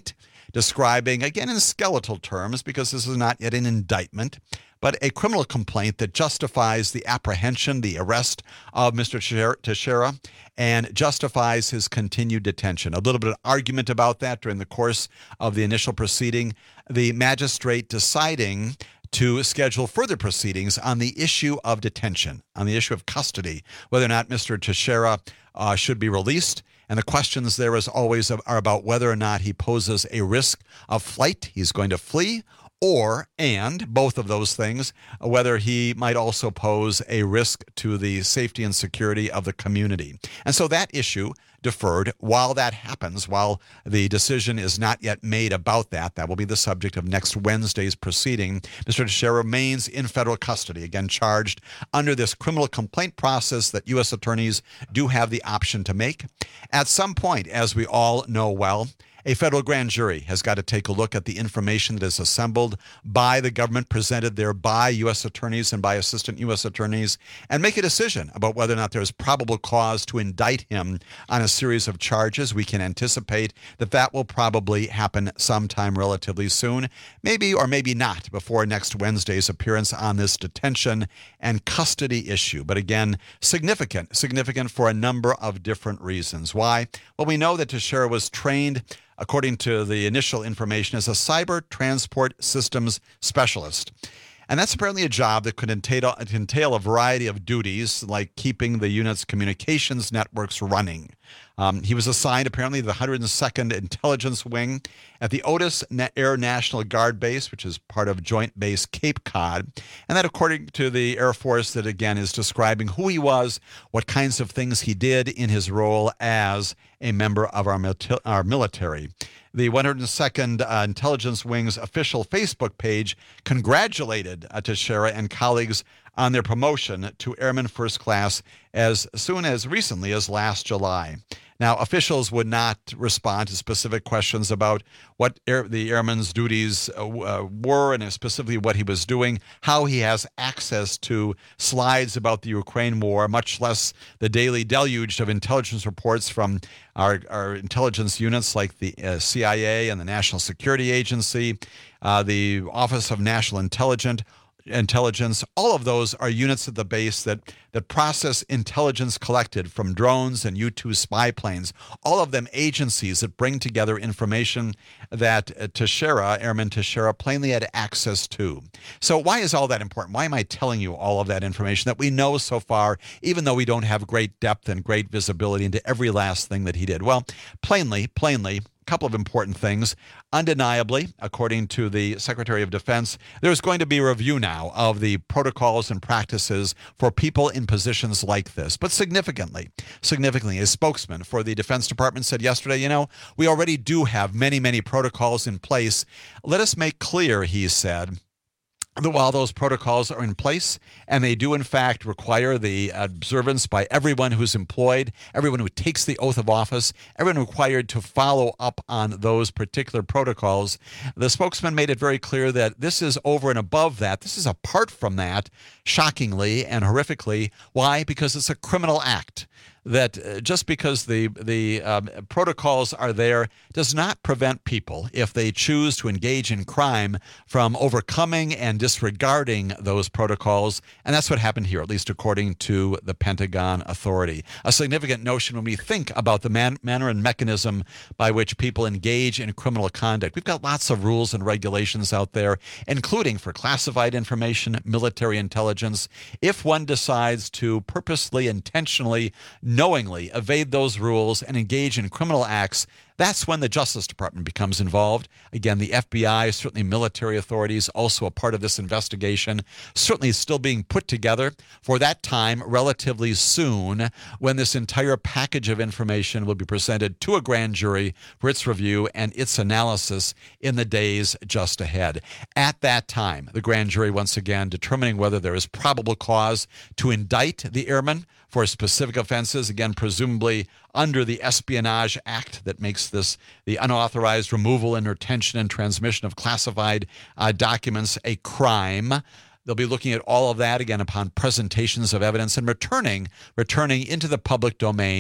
Speaker 15: describing, again in skeletal terms, because this is not yet an indictment, but a criminal complaint that justifies the apprehension, the arrest of Mister Teixeira, and justifies his continued detention. A little bit of argument about that during the course of the initial proceeding. The magistrate deciding to schedule further proceedings on the issue of detention, on the issue of custody, whether or not Mister Teixeira uh, should be released. And the questions there, as always, are about whether or not he poses a risk of flight, he's going to flee, or, and both of those things, whether he might also pose a risk to the safety and security of the community. And so that issue deferred. While that happens, while the decision is not yet made about that, that will be the subject of next Wednesday's proceeding. Mister Teixeira remains in federal custody, again charged under this criminal complaint process that U S attorneys do have the option to make. At some point, as we all know well, a federal grand jury has got to take a look at the information that is assembled by the government, presented there by U S attorneys and by assistant U S attorneys, and make a decision about whether or not there is probable cause to indict him on a series of charges. We can anticipate that that will probably happen sometime relatively soon, maybe or maybe not before next Wednesday's appearance on this detention and custody issue. But again, significant, significant for a number of different reasons. Why? Well, we know that Teixeira was trained, according to the initial information, as a cyber transport systems specialist. And that's apparently a job that could entail, entail a variety of duties, like keeping the unit's communications networks running. Um, he was assigned, apparently, to the one hundred second Intelligence Wing at the Otis Air National Guard Base, which is part of Joint Base Cape Cod. And that, according to the Air Force, that again is describing who he was, what kinds of things he did in his role as a member of our, mil- our military. The one hundred second uh, Intelligence Wing's official Facebook page congratulated uh, Teixeira and colleagues on their promotion to Airman First Class as soon as recently as last July. Now, officials would not respond to specific questions about what air, the airman's duties uh, uh, were and specifically what he was doing, how he has access to slides about the Ukraine war, much less the daily deluge of intelligence reports from our, our intelligence units like the uh, C I A and the National Security Agency, uh, the Office of National Intelligence. Intelligence, all of those are units at the base that, that process intelligence collected from drones and U two spy planes, all of them agencies that bring together information that uh, Teixeira, Airman Teixeira, plainly had access to. So why is all that important? Why am I telling you all of that information that we know so far, even though we don't have great depth and great visibility into every last thing that he did? Well, plainly, plainly, couple of important things. Undeniably, according to the Secretary of Defense, there's going to be a review now of the protocols and practices for people in positions like this. But significantly, significantly, a spokesman for the Defense Department said yesterday, you know, we already do have many, many protocols in place. Let us make clear, he said, that while those protocols are in place, and they do in fact require the observance by everyone who's employed, everyone who takes the oath of office, everyone required to follow up on those particular protocols, the spokesman made it very clear that this is over and above that. This is apart from that, shockingly and horrifically. Why? Because it's a criminal act. That uh, just because the the um, protocols are there does not prevent people, if they choose to engage in crime, from overcoming and disregarding those protocols. And that's what happened here, at least according to the Pentagon Authority. A significant notion when we think about the man- manner and mechanism by which people engage in criminal conduct. We've got lots of rules and regulations out there, including for classified information, military intelligence. If one decides to purposely, intentionally, knowingly evade those rules and engage in criminal acts, that's when the Justice Department becomes involved. Again, the F B I, certainly military authorities, also a part of this investigation, certainly still being put together for that time relatively soon when this entire package of information will be presented to a grand jury for its review and its analysis in the days just ahead. At that time, the grand jury, once again, determining whether there is probable cause to indict the airman for specific offenses, again, presumably under the Espionage Act that makes this the unauthorized removal and retention and transmission of classified uh, documents a crime. They'll be looking at all of that, again, upon presentations of evidence and returning, returning into the public domain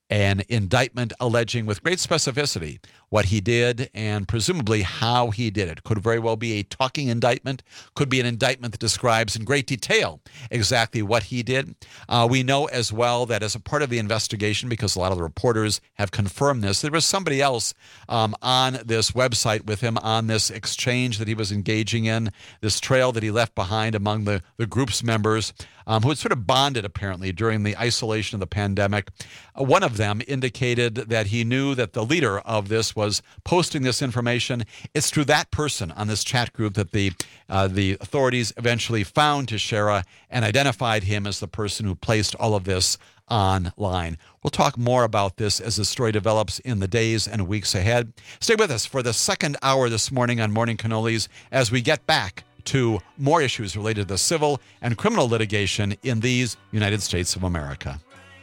Speaker 15: an indictment alleging with great specificity what he did and presumably how he did it. Could very well be a talking indictment, could be an indictment that describes in great detail exactly what he did. Uh, we know as well that as a part of the investigation, because a lot of the reporters have confirmed this, there was somebody else um, on this website with him on this exchange that he was engaging in, this trail that he left behind among the, the group's members, um, who had sort of bonded apparently during the isolation of the pandemic. Uh, one of them indicated that he knew that the leader of this was posting this information. It's through that person on this chat group that the uh, the authorities eventually found Teixeira and identified him as the person who placed all of this online. We'll talk more about this as the story develops in the days and weeks ahead. Stay with us for the second hour this morning on Morning Cannolis as we get back to more issues related to civil and criminal litigation in these United States of America.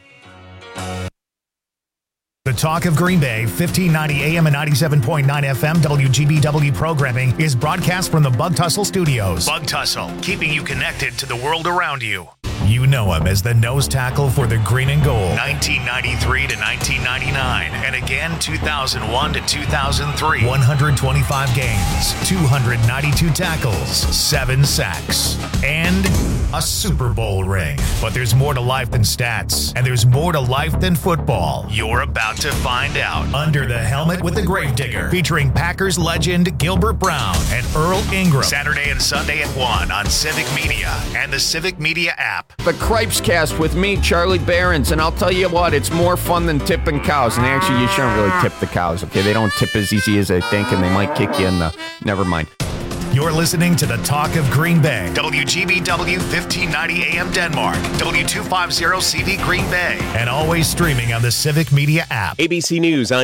Speaker 1: The Talk of Green Bay, fifteen ninety A M and ninety-seven point nine F M W G B W programming is broadcast from the Bug Tussle Studios. Bug Tussle, keeping you connected to the world around you. You know him as the nose tackle for the Green and Gold, nineteen ninety-three to nineteen ninety-nine, and again two thousand one to two thousand three. one hundred twenty-five games, two hundred ninety-two tackles, seven sacks, and a Super Bowl ring. But there's more to life than stats, and there's more to life than football. You're about to find out. Under the Helmet with the Gravedigger, featuring Packers legend Gilbert Brown and Earl Ingram. Saturday and Sunday at one on Civic Media and the Civic Media app.
Speaker 18: The Cripes Cast with me, Charlie Behrens, and I'll tell you what, it's more fun than tipping cows. And actually, you shouldn't really tip the cows, okay? They don't tip as easy as they think, and they might kick you in the... Never mind.
Speaker 1: You're listening to the Talk of Green Bay. W G B W fifteen ninety A M Denmark. W two fifty C V Green Bay. And always streaming on the Civic Media app.
Speaker 2: A B C News. I'm